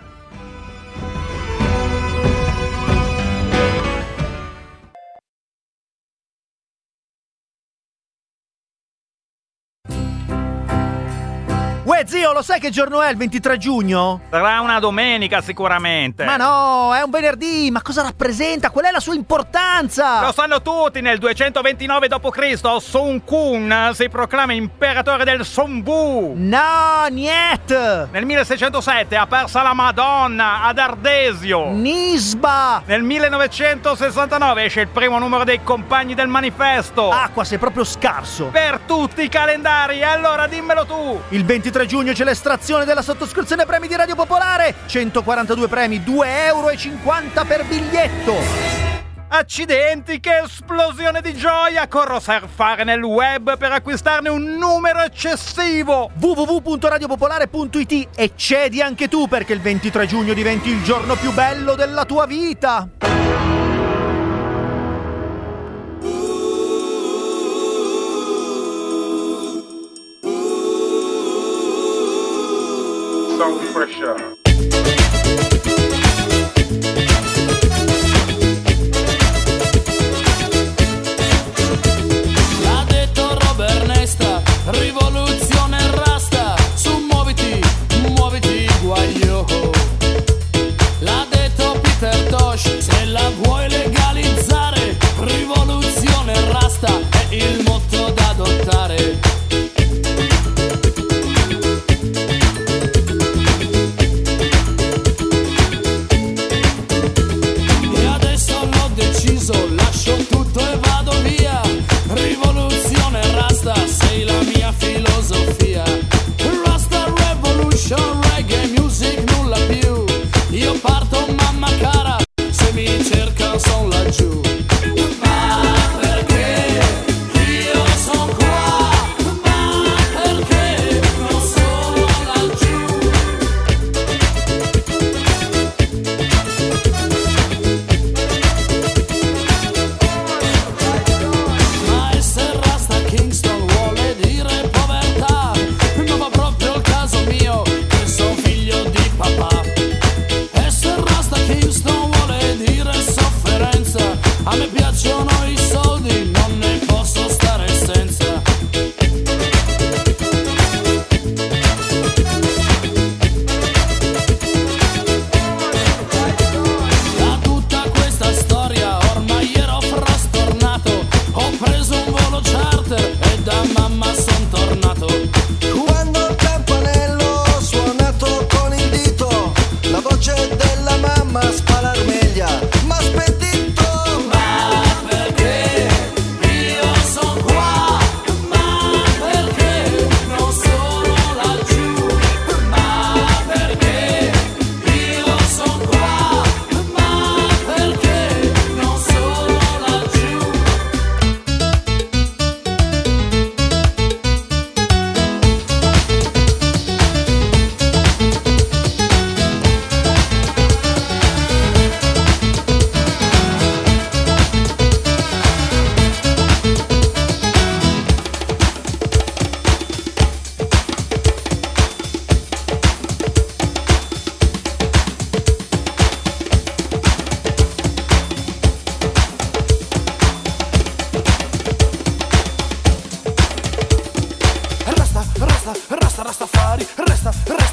Uè zio, lo sai che giorno è il ventitré giugno? Sarà una domenica sicuramente. Ma no, è un venerdì, ma cosa rappresenta? Qual è la sua importanza? Lo sanno tutti, nel duecentoventinove dopo Cristo Sun Kun si proclama imperatore del Sonbu. No, niet! Nel milleseicentosette ha persa la Madonna ad Ardesio. Nisba! Nel millenovecentosessantanove esce il primo numero dei Compagni del Manifesto. Acqua, sei proprio scarso. Per tutti i calendari, allora dimmelo tu. Il ventitré giugno c'è l'estrazione della sottoscrizione premi di Radio Popolare. centoquarantadue premi, due euro e cinquanta per biglietto. Accidenti, che esplosione di gioia! Corro a surfare nel web per acquistarne un numero eccessivo. w w w punto radiopopolare punto it e cedi anche tu perché il ventitré giugno diventi il giorno più bello della tua vita. Sound pressure. L'ha detto Robert Nesta, rivoluzione rasta, su muoviti, muoviti guaglio. L'ha detto Peter Tosh, se la vuoi legalizzare, rivoluzione rasta è il motto da adottare.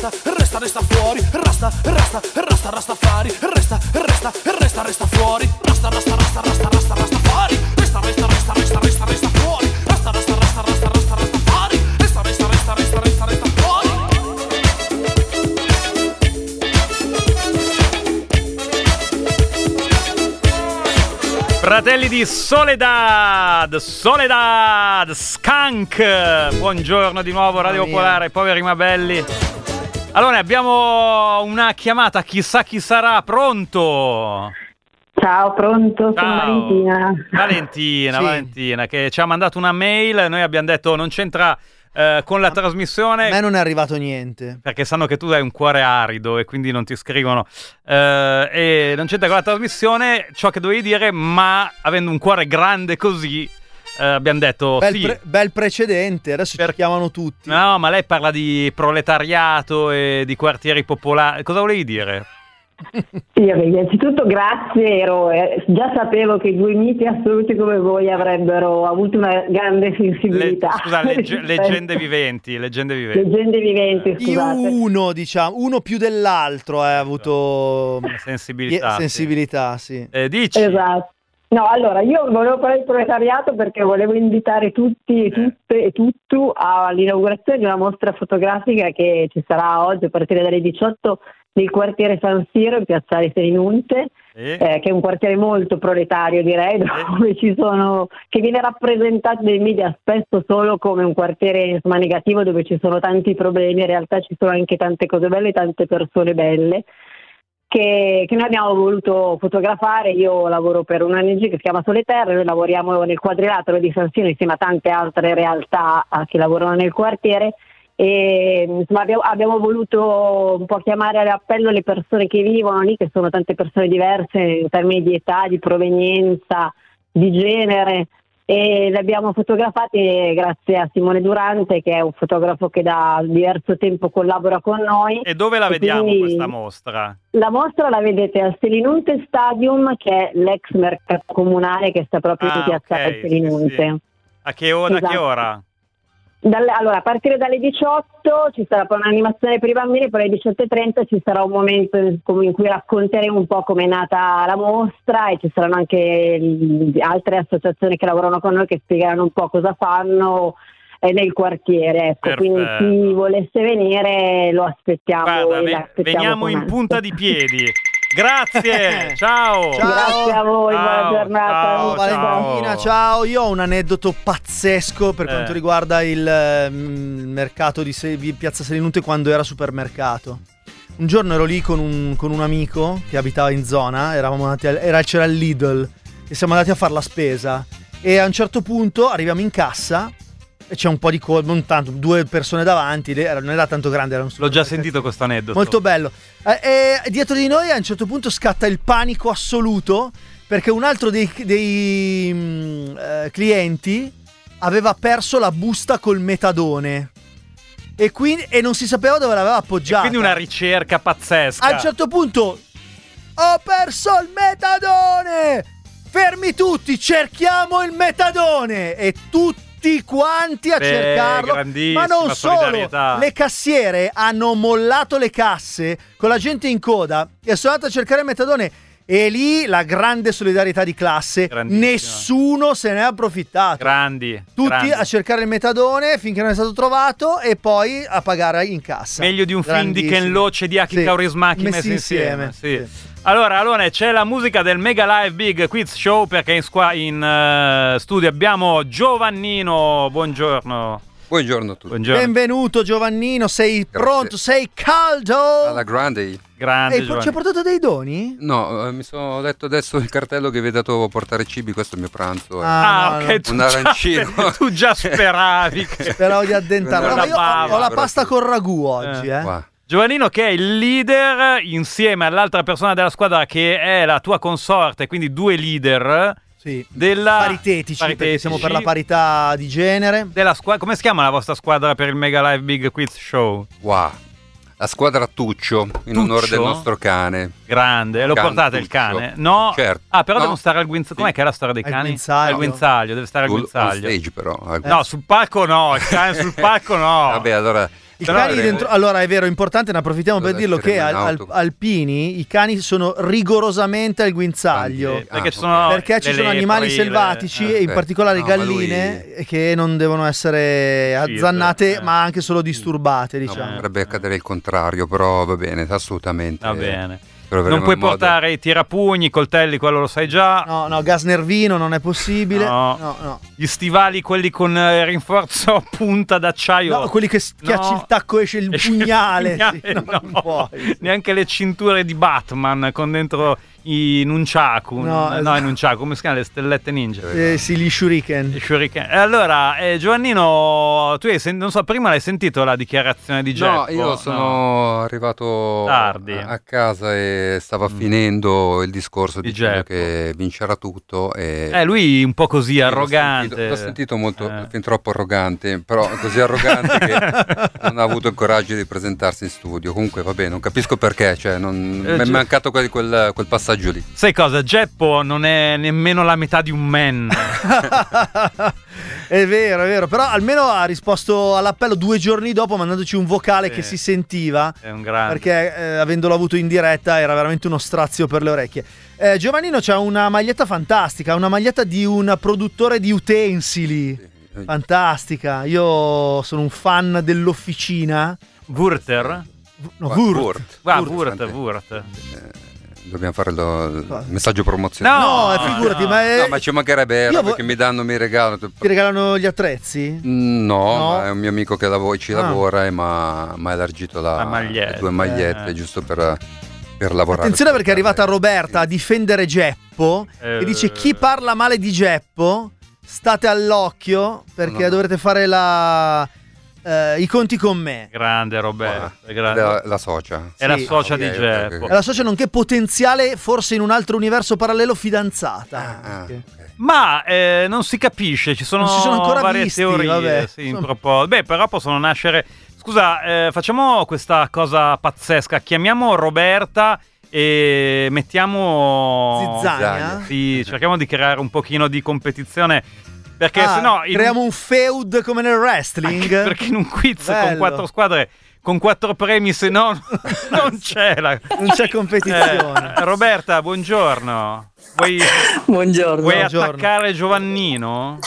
resta, resta, resta fuori, resta, resta, resta, resta fuori, resta, resta, resta, resta fuori, resta, resta, resta, resta, resta, resta fuori, resta, resta, resta, resta, resta, resta fuori, resta, resta, resta, resta, resta, resta fuori, resta, resta, resta, resta, resta, resta fuori. Fratelli di Soledad, Soledad, Skunk. Buongiorno di nuovo Radio Popolare, poveri ma belli. Allora abbiamo una chiamata, chissà chi sarà, pronto? Ciao, pronto, sono Ciao. Valentina. Valentina, Sì. Valentina, che ci ha mandato una mail, noi abbiamo detto non c'entra eh, con la trasmissione. A me non è arrivato niente. Perché sanno che tu hai un cuore arido e quindi non ti scrivono. Eh, e non c'entra con la trasmissione ciò che dovevi dire, ma avendo un cuore grande così, eh, abbiamo detto Bel, sì. pre- bel precedente, adesso ci chiamano tutti. No, ma lei parla di proletariato e di quartieri popolari. Cosa volevi dire? Sì, vabbè, innanzitutto grazie, ero, eh, già sapevo che due miti assoluti come voi avrebbero avuto una grande sensibilità. Le, scusa, legge- leggende viventi, leggende viventi. Leggende viventi, Di scusate. uno, diciamo, uno più dell'altro ha avuto sensibilità, Ie- sensibilità, sì. Eh, dici? Esatto. No, allora io volevo parlare di proletariato perché volevo invitare tutti e tutte e tutto all'inaugurazione di una mostra fotografica che ci sarà oggi a partire dalle diciotto nel quartiere San Siro in piazzale Selinunte, Eh? eh, che è un quartiere molto proletario, direi, dove ci sono, che viene rappresentato nei media spesso solo come un quartiere insomma, negativo, dove ci sono tanti problemi. In realtà ci sono anche tante cose belle, tante persone belle che, che noi abbiamo voluto fotografare. Io lavoro per un O N G che si chiama Sole Terre, noi lavoriamo nel quadrilatero di San Siro insieme a tante altre realtà eh, che lavorano nel quartiere. E insomma abbiamo, abbiamo voluto un po' chiamare all'appello le persone che vivono lì, che sono tante persone diverse in termini di età, di provenienza, di genere, e le abbiamo fotografate grazie a Simone Durante, che è un fotografo che da diverso tempo collabora con noi. E dove la E vediamo quindi questa mostra? La mostra la vedete al Selinunte Stadium, che è l'ex mercato comunale che sta proprio Ah, in piazzale ok, Selinunte. sì, sì. A che ora? Esatto. A che ora? Dalle- allora, a partire dalle diciotto ci sarà poi un'animazione per i bambini, poi alle diciotto e trenta ci sarà un momento in, come in cui racconteremo un po' come è nata la mostra e ci saranno anche mm, altre associazioni che lavorano con noi che spiegheranno un po' cosa fanno eh, nel quartiere. Ecco. Quindi chi volesse venire lo aspettiamo. Guarda, e ve- l'aspettiamo veniamo con in ansia. punta di piedi. Grazie, ciao. Grazie a voi, buona Ciao, giornata. ciao, Valentina, ciao. Io ho un aneddoto pazzesco per Eh. quanto riguarda il, ehm, il mercato di, Se- di Piazza Selinunte quando era supermercato. Un giorno ero lì con un, con un amico che abitava in zona, eravamo andati al- era, c'era il Lidl e siamo andati a fare la spesa e a un certo punto arriviamo in cassa e c'è un po' di colpo, non tanto, due persone davanti, le- era- non era tanto grande, era un L'ho già sentito questo aneddoto. molto bello. Eh, e dietro di noi a un certo punto scatta il panico assoluto perché un altro dei, dei mm, eh, clienti aveva perso la busta col metadone e, quindi, e non si sapeva dove l'aveva appoggiata. Quindi una ricerca pazzesca. A un certo punto ho perso il metadone! Fermi tutti, cerchiamo il metadone! E tutti quanti a Beh, cercarlo. grandissima Ma non solo, solidarietà. le cassiere hanno mollato le casse con la gente in coda e sono andato a cercare il metadone. E lì la grande solidarietà di classe, Grandissima. nessuno se ne è approfittato. Grandi. Tutti grandi. a cercare il metadone finché non è stato trovato e poi a pagare in cassa. Meglio di un film di Ken Grandissimo. Loach e di Aki Sì, Kaurismäki messi, messi insieme. insieme, Sì. Allora, allora c'è la musica del Mega Live Big Quiz Show perché in, squa- in eh, studio abbiamo Giovannino. Buongiorno. Buongiorno a tutti. Buongiorno. Benvenuto Giovannino, sei pronto, sei caldo? Alla grande. Grande Ehi, po- ci hai portato dei doni? No, eh, mi sono letto adesso il cartello che vi è dato portare cibi, questo è il mio pranzo. eh. Ah, ok, tu un già- arancino. tu già speravi che- Speravo di addentarlo. Una No, ma io bava, ho la però pasta sì. col ragù oggi, eh. Qua. Giovannino che è il leader insieme all'altra persona della squadra che è la tua consorte, quindi due leader Sì. della Paritetici, perché paritetici. siamo per la parità di genere. Della squa- come si chiama la vostra squadra per il Mega Live Big Quiz Show? Wow. La squadra Tuccio, in onore Tuccio? del nostro cane. Grande, lo Can portate il Tuccio. cane? No. Certo. Ah, però No. devono stare al guinzaglio. Com'è che è la storia dei Al cani? guinzaglio. Al guinzaglio, deve stare al On- on guinzaglio. stage però. No, sul palco no, il cane sul palco no. Vabbè, allora I cani dentro, allora è vero, è importante, ne approfittiamo per dirlo che al, al, auto. alpini i cani sono rigorosamente al guinzaglio, Sì, perché, Ah, ci sono perché le ci sono lepri, animali le- selvatici eh. e in particolare No, ma galline che non devono essere Uccise, azzannate eh. ma anche solo disturbate, No, diciamo. potrebbe accadere il contrario, però va bene, assolutamente. Va bene. Però Non avremo puoi modo- portare i tirapugni, i coltelli, quello lo sai già. No, no, gas nervino non è possibile. No. No, no. Gli stivali, quelli con eh, rinforzo a punta d'acciaio. No, quelli che schiacci No. il tacco esce il Esce il pugnale. pugnale, sì, no, no. non puoi. Neanche le cinture di Batman con dentro i nunchaku. No, no, esatto. i nunchaku, come si chiamano? Le stellette ninja. Eh, sì, gli shuriken. I shuriken. E allora, eh, Giovannino, tu hai sen- non so, prima l'hai sentito la dichiarazione di Geppo? No, io sono arrivato Tardi. a a casa e stava finendo il discorso Di dicendo Geppo. che vincerà tutto. E Eh, lui un po' così, Io l'ho arrogante. sentito- L'ho sentito molto, Eh. fin troppo arrogante, però così arrogante che non ha avuto il coraggio di presentarsi in studio. Comunque va bene, non capisco perché, cioè non, Eh, mi è gi- mancato quel, quel- quel passaggio lì. Sai cosa? Geppo non è nemmeno la metà di un man. È vero, è vero, però almeno ha risposto all'appello due giorni dopo mandandoci un vocale Sì. che si sentiva, È un grande. perché eh, avendolo avuto in diretta era veramente uno strazio per le orecchie. Eh, Giovannino c'ha una maglietta fantastica, una maglietta di un produttore di utensili, fantastica. Io sono un fan dell'officina. Wurter? No, Wa- Wurt. Wurt. Ah, Wurt. Wurt, Wurt. Eh, Dobbiamo fare lo- il messaggio promozionale. No, eh, figurati, no. ma, è- No, ma ci mancherebbe, era Io vo- perché mi danno, mi regalano. ti regalano gli attrezzi? Mm, No, No? ma è un mio amico che lav- ci Ah. lavora e mi ha elargito la, La maglietta, le due magliette eh. giusto per, per lavorare. Attenzione perché è arrivata Roberta a difendere Geppo Eh. e dice chi parla male di Geppo state all'occhio perché No, no. dovrete fare la, eh, i conti con me. Grande Roberto. Guarda, è grande. La, la socia. È la Sì. socia Ok, di ok, Geppo. ok. È la socia nonché potenziale, forse in un altro universo parallelo, fidanzata. Ah, Perché- ok. Ma eh, non si capisce, ci sono, Non si sono ancora varie visti, teorie. vabbè. Sì, in Insomma. proposito. Beh, però possono nascere. Scusa, eh, facciamo questa cosa pazzesca. Chiamiamo Roberta e mettiamo. Zizzania? Sì, cerchiamo di creare un pochino di competizione. Perché Ah, sennò. in- creiamo un feud come nel wrestling. Anche perché in un quiz con Bello. quattro squadre, con quattro premi, se no non c'è la. Non c'è competizione. Eh, Roberta, buongiorno. Vuoi, Buongiorno. vuoi Buongiorno. attaccare Giovannino?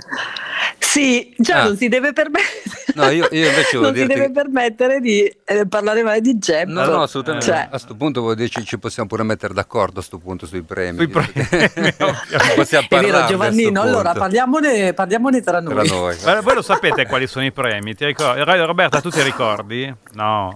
Sì, già Ah. non si deve permettere. No, io, io invece volevo non si dirti. deve permettere di eh, parlare male di Geppo. No, no, assolutamente. Cioè, A sto punto vuol dire ci, ci possiamo pure mettere d'accordo a sto punto sui premi. Sui premi, possiamo è parlare. vero, Giovannino. Allora parliamone, parliamone tra noi. Tra noi. Ma voi lo sapete quali sono i premi? Ti ricordi? Roberta, tu ti ricordi? No.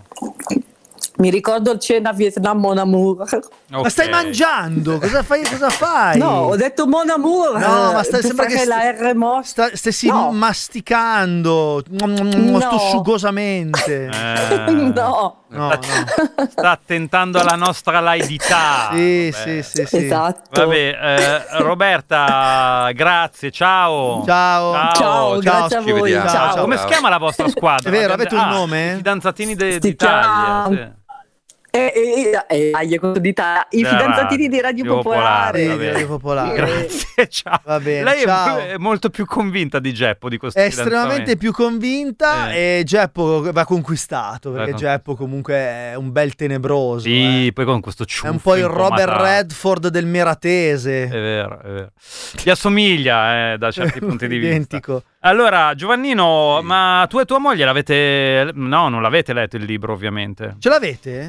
Mi ricordo il cena Vietnam Mon Amour. Ma stai Ok. mangiando? Cosa fai? Cosa fai? No, ho detto Mon Amour. No, ma eh, sta- tu sembra fai che la R mossa. Sta, stessi No. masticando No. sto sugosamente. Eh, No, No, no. Sta attentando alla nostra laidità. Sì, Vabbè. sì, sì, sì. esatto. Vabbè, eh, Roberta, grazie, ciao. Ciao. Ciao, grazie a ci voi. vediamo. Ciao. Ciao. Come si chiama la vostra squadra? È vero, avete un Ah, nome? I fidanzatini de- Si d'Italia. chiama- Sì. E, e, e, e, e, d'Italia. I Della fidanzatini di Radio Radio Popolare. Sì, Va di bene. Radio Popolare. Grazie, ciao. Va bene, Lei è- ciao. è molto più convinta di Geppo di questo È estremamente più convinta Eh. e Geppo va conquistato perché con- Geppo comunque è un bel tenebroso. Sì, eh. poi con questo È ciuffo un po' il impomatato. Robert Redford del Meratese. È vero, è vero. Gli assomiglia eh, da certi punti di vista. Identico. Allora, Giovannino, ma tu e tua moglie l'avete... No, non l'avete letto il libro, ovviamente. Ce l'avete?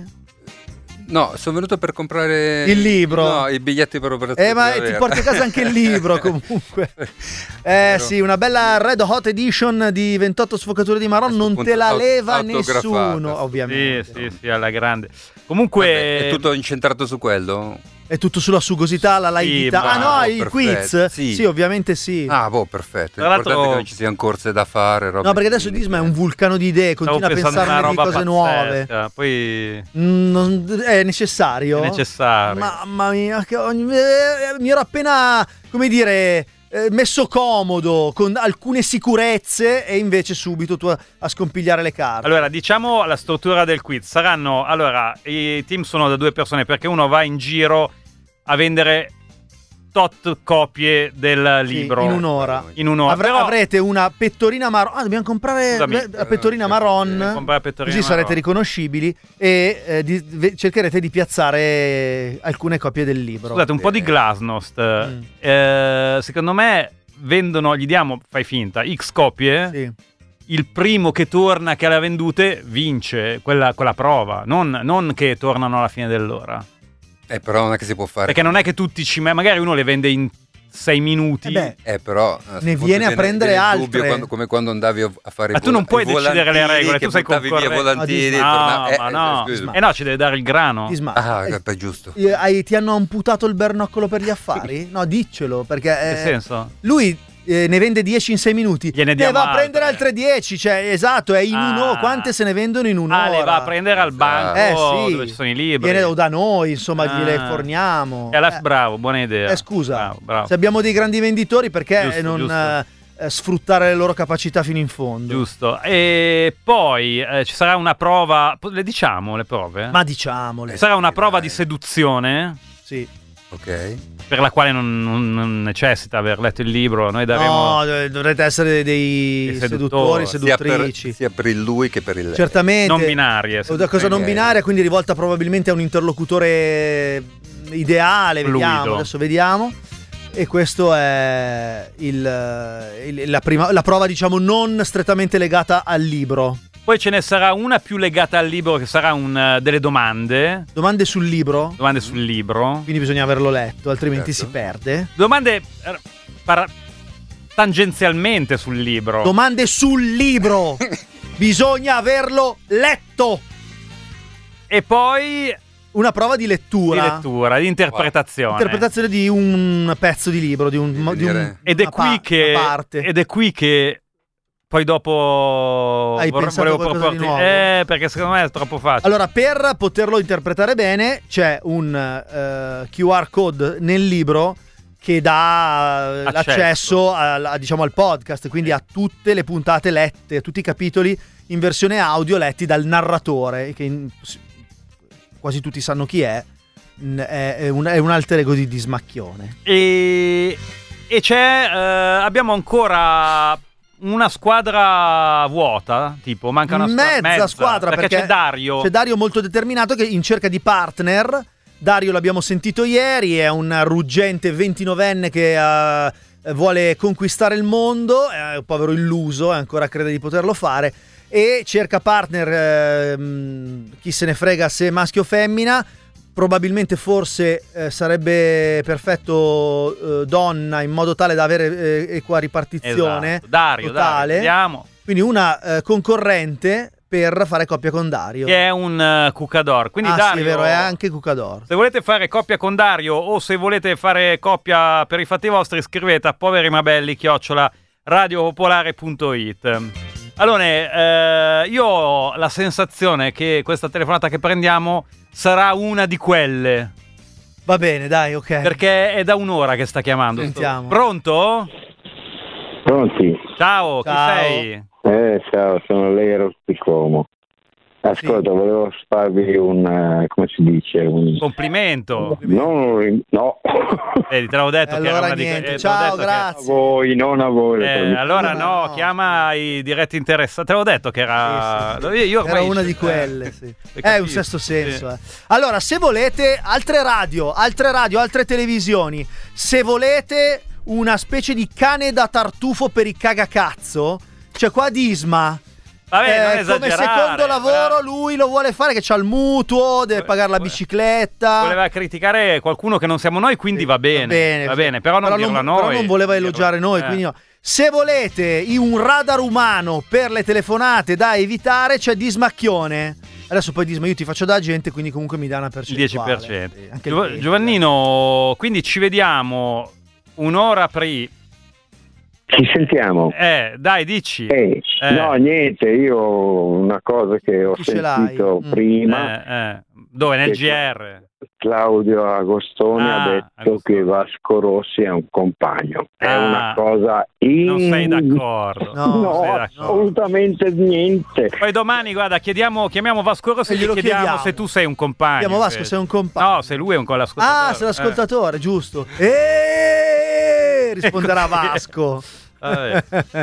No, sono venuto per comprare Il libro. No, i biglietti per operazione. Eh, ma ti porti a casa anche il libro comunque. Eh sì, una bella Red Hot Edition di ventotto sfocature di Marron, non punto te la aut- leva autografata, nessuno, sì. ovviamente. Sì, sì, sì, alla grande. Comunque... Vabbè, è tutto incentrato su quello? È tutto sulla sugosità, la laidità. Sì, ah no, bravo, il perfetto. quiz? Sì. ovviamente sì. Ah, boh, perfetto. Tra l'altro- L'importante è che non ci siano corse da fare. robe No, perché adesso quindi- Disma è un vulcano di idee, Stavo continua a pensando a pensare una di roba cose pazzesca, nuove. Poi Mm, non- è necessario? è necessario. Mamma mia, che ogni- eh, mi ero appena, come dire, eh, messo comodo con alcune sicurezze e invece subito tu a, a scompigliare le carte. Allora, diciamo la struttura del quiz. Saranno, allora, i team sono da due persone perché uno va in giro a vendere tot copie del Sì, libro. in un'ora. In un'ora. Avre- Però- avrete una pettorina marron. Ah, dobbiamo comprare Scusami, le- la pettorina marron. comprare pettorina Così sarete marron. riconoscibili. E eh, di- ve- cercherete di piazzare alcune copie del libro. Scusate, un po' di Glasnost. Mm. Eh, secondo me vendono, gli diamo, fai finta, X copie. Sì. Il primo che torna che le ha vendute vince quella, quella prova. Non, non che tornano alla fine dell'ora. Eh, però non è che si può fare. Perché non è che tutti ci me- magari uno le vende in sei minuti. Eh beh, Eh, però a ne sto viene a punto prendere viene il altre. dubbio quando- come quando andavi a a fare Ma i tu non vola- puoi i decidere le volantini, regole, che tu sei buttavi via concorrente. volantini, No, tornavi- No, eh, ma eh, no. scusa. Eh no, ci deve dare il grano. Isma, Ah, eh, è giusto. eh, hai- ti hanno amputato il bernoccolo per gli affari? No, diccelo, perché Che eh, senso? lui eh, ne vende dieci in sei minuti. Gliene Ne diamo va a prendere altre. altre dieci, cioè esatto, è in Ah. uno. Quante se ne vendono in un'ora? Ah, le va a prendere al banco Eh sì. dove ci sono i libri. Viene o da noi, insomma, Ah. gliele forniamo. E alla- Eh, bravo, buona idea. eh, scusa, Bravo, bravo. se abbiamo dei grandi venditori, perché Giusto, non giusto. eh, eh, sfruttare le loro capacità fino in fondo? Giusto. E poi eh, ci sarà una prova. Le diciamo le prove? Ma diciamole. Ci sarà una prova di seduzione. Sì. Ok. Per la quale non, non- non necessita aver letto il libro. Noi daremo. No, dov- dovrete essere dei, Dei seduttori, seduttori. Sia per, seduttrici. sia per il lui che per il lei. Certamente. Non binarie. O da cosa non Ok. binaria, quindi rivolta probabilmente a un interlocutore ideale, Fluido. vediamo, adesso vediamo. E questo è il, il- la, prima, la prova, diciamo, non strettamente legata al libro. Poi ce ne sarà una più legata al libro, che sarà un, eh, delle domande. Domande sul libro, Domande sul libro. quindi bisogna averlo letto, altrimenti Certo. si perde. Domande eh, para- tangenzialmente sul libro. Domande sul libro, bisogna averlo letto. E poi Una prova di lettura. di lettura, di interpretazione. Interpretazione di un pezzo di libro, di un, di un- dire- Ed è una qui pa- che una parte. ed è qui che poi dopo Hai vor- pensato a qualcosa di nuovo? eh, perché secondo me è troppo facile. Allora, per poterlo interpretare bene, c'è un eh, Q R code nel libro che dà eh, Accesso. l'accesso al, a- diciamo, al podcast, quindi a tutte le puntate lette, a tutti i capitoli in versione audio letti dal narratore, che in- quasi tutti sanno chi è. N- È, è un, è un alter ego di Dismacchione. E, e c'è eh, abbiamo ancora una squadra vuota, tipo manca una squadra Mezza squadra, perché, perché c'è Dario. C'è Dario molto determinato che è in cerca di partner. Dario l'abbiamo sentito ieri, è un ruggente ventinovenne che eh, vuole conquistare il mondo, è un povero illuso, e ancora crede di poterlo fare, e cerca partner, ehm, chi se ne frega se maschio o femmina. Probabilmente forse eh, sarebbe perfetto eh, donna, in modo tale da avere eh, equa ripartizione Esatto. Dario, totale. Dario, vediamo. Quindi una eh, concorrente per fare coppia con Dario. Che è un uh, cucador. Quindi ah, Dario, sì, è vero, è anche Cucador. se volete fare coppia con Dario o se volete fare coppia per i fatti vostri, scrivete a poverimabelli chiocciola radiopopolare punto it. Allora, eh, io ho la sensazione che questa telefonata che prendiamo sarà una di quelle. Va bene, dai, ok. Perché è da un'ora che sta chiamando. Sentiamo. Pronto? Pronti? Ciao, chi Ciao. sei? Eh, ciao, sono Lero Picomo. Ascolta, volevo farvi un, eh, come si dice, un... Complimento. Non un rim- no. Vedi, te l'avevo detto Eh, che era allora una di niente, eh, te l'avevo ciao, detto che- A grazie. voi, non a voi. le Eh, trasmissioni. allora no, No. chiama i diretti interessati. Te l'avevo detto che era. Sì, sì, Io, io ormai- Era una di eh, quelle, sì. hai È capito? un sesto senso. Sì. eh. Allora, se volete altre radio, altre radio, altre televisioni, se volete una specie di cane da tartufo per i cagacazzo, c'è qua Disma. Vabbè, non Eh, come esagerare, secondo lavoro lui lo vuole fare, che c'ha il mutuo, deve pagare la bicicletta. Voleva criticare qualcuno che non siamo noi, quindi va bene. Va bene, va bene, però non dirlo a noi. però non voleva elogiare noi, Eh. quindi no. Se volete un radar umano per le telefonate da evitare, c'è Dismacchione. Adesso poi Disma, io ti faccio da agente, quindi comunque mi dà una Il percentuale. dieci per cento. Sì, anche il Giov- venti. Giovannino, quindi ci vediamo un'ora pri Ci sentiamo. Eh, dai, dici. Eh, Eh. No, niente, io una cosa che ho Chi ce l'hai? sentito Mm. prima, Eh, eh. Dove? Nel Che- G R? Claudio Agostoni Ah, ha detto Agostoni. che Vasco Rossi è un compagno. È Ah, una cosa in... Non sei d'accordo. No, No, non sei d'accordo. assolutamente niente. Poi domani, guarda, chiediamo, chiamiamo Vasco Rossi E e gli glielo chiediamo, chiediamo. se tu sei un compagno. Chiamo Vasco, invece. sei un compagno. No, se lui è un con l'ascoltatore. Ah, sei l'ascoltatore, giusto. Eeeh, risponderà Ecco qui. Vasco. Vabbè.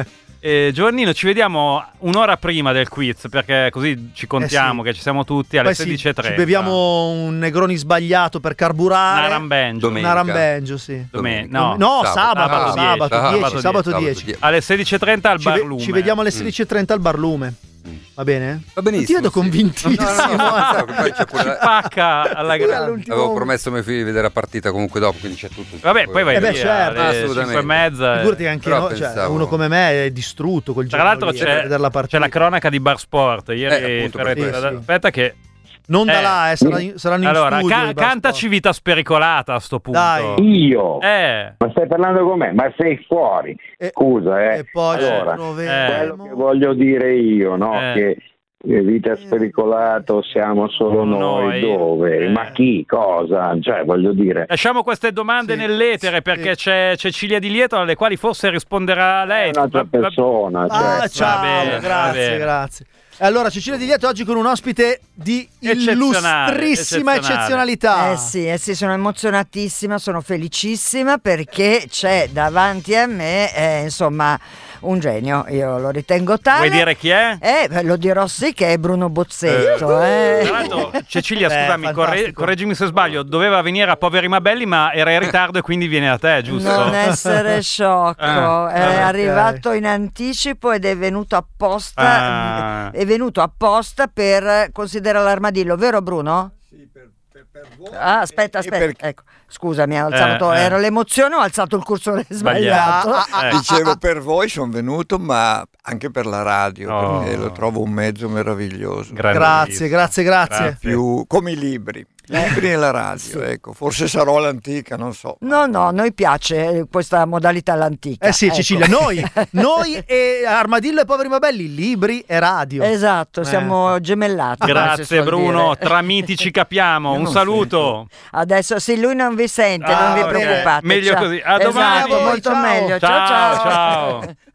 Eh, Giovannino, ci vediamo un'ora prima del quiz, perché così ci contiamo Eh sì. che ci siamo tutti alle Poi sì, sedici e trenta. ci beviamo un Negroni sbagliato per carburare. Narambengio. Domenica. Narambengio, sì. Domen- Domenica. no, No, sabato, sabato sabato, dieci, dieci, sabato dieci. alle sedici e trenta al Ci, ve- Barlume. ci vediamo alle sedici e trenta al Barlume. Va bene? Va benissimo. Non ti vedo sì. convintissimo. No, no, no, eh. no, poi c'è pure- Pacca alla Pure grande. all'ultimo- Avevo promesso ai miei figli di vedere la partita comunque dopo, quindi c'è tutto. Vabbè, poi vai Eh beh, via certo. alle Assolutamente. cinque e mezza. Figurati che anche Però no, cioè, pensavo- uno come me è distrutto quel Tra giorno l'altro lì, c'è, per vedere la c'è partita. la cronaca di Bar Sport. Ieri Eh, appunto, per- per questo. aspetta che Non da Eh. là, eh, sarà in- saranno in allora studio. ca- i Bar cantaci Sport. Vita spericolata a sto punto. Dai. Io? Eh. Ma stai parlando con me? Ma sei fuori. E- Scusa, eh. E poi allora, troveremo- quello che voglio dire io, no? Eh. Che eh, vita spericolato siamo solo Noi. noi, dove? Eh. Ma chi? Cosa? Cioè, voglio dire... Lasciamo queste domande Sì, nell'etere sì. perché c'è Cecilia Di Lieto alle quali forse risponderà lei. È un'altra Va- va- persona, Ah, cioè, ciao, Va bene, va grazie, bene. grazie. Allora, Cecilia Di Lieto oggi con un ospite di Eccezionale, illustrissima eccezionale. eccezionalità. Eh sì, eh sì, sono emozionatissima, sono felicissima perché c'è davanti a me, eh, insomma, un genio, io lo ritengo tale. Vuoi dire chi è? Eh, beh, lo dirò sì che è Bruno Bozzetto. Eh. Tra l'altro, Cecilia, Beh, scusami, corre- fantastico. correggimi se sbaglio, doveva venire a Poveri ma Belli, ma era in ritardo e quindi viene a te, giusto? Non essere sciocco, Ah, è vabbè, arrivato in anticipo ed è venuto apposta, Ah. è venuto apposta per considerare l'armadillo, vero Bruno? Sì, per, per, per voi. Ah, aspetta, aspetta, ecco, scusami, ho alzato, Eh, eh. era l'emozione, ho alzato il cursore sbagliato. Ah, ah, ah, Dicevo per voi sono venuto, ma anche per la radio, Oh. perché lo trovo un mezzo meraviglioso. Grazie, grazie, grazie. Più come i libri, i libri e la radio, ecco. Forse sarò l'antica, non so. No, no, a noi piace questa modalità all'antica. Eh sì, ecco. Cecilia, noi, noi e Armadillo e Poveri ma Belli, libri e radio. Esatto, Eh. siamo gemellati. come si Grazie suol Bruno, dire. tra miti ci capiamo, un saluto. Adesso sì, lui non vi sente, Ah, non vi ok. preoccupate. Meglio ciao. così. A domani. Esatto, molto Ciao. meglio. Ciao, ciao. ciao.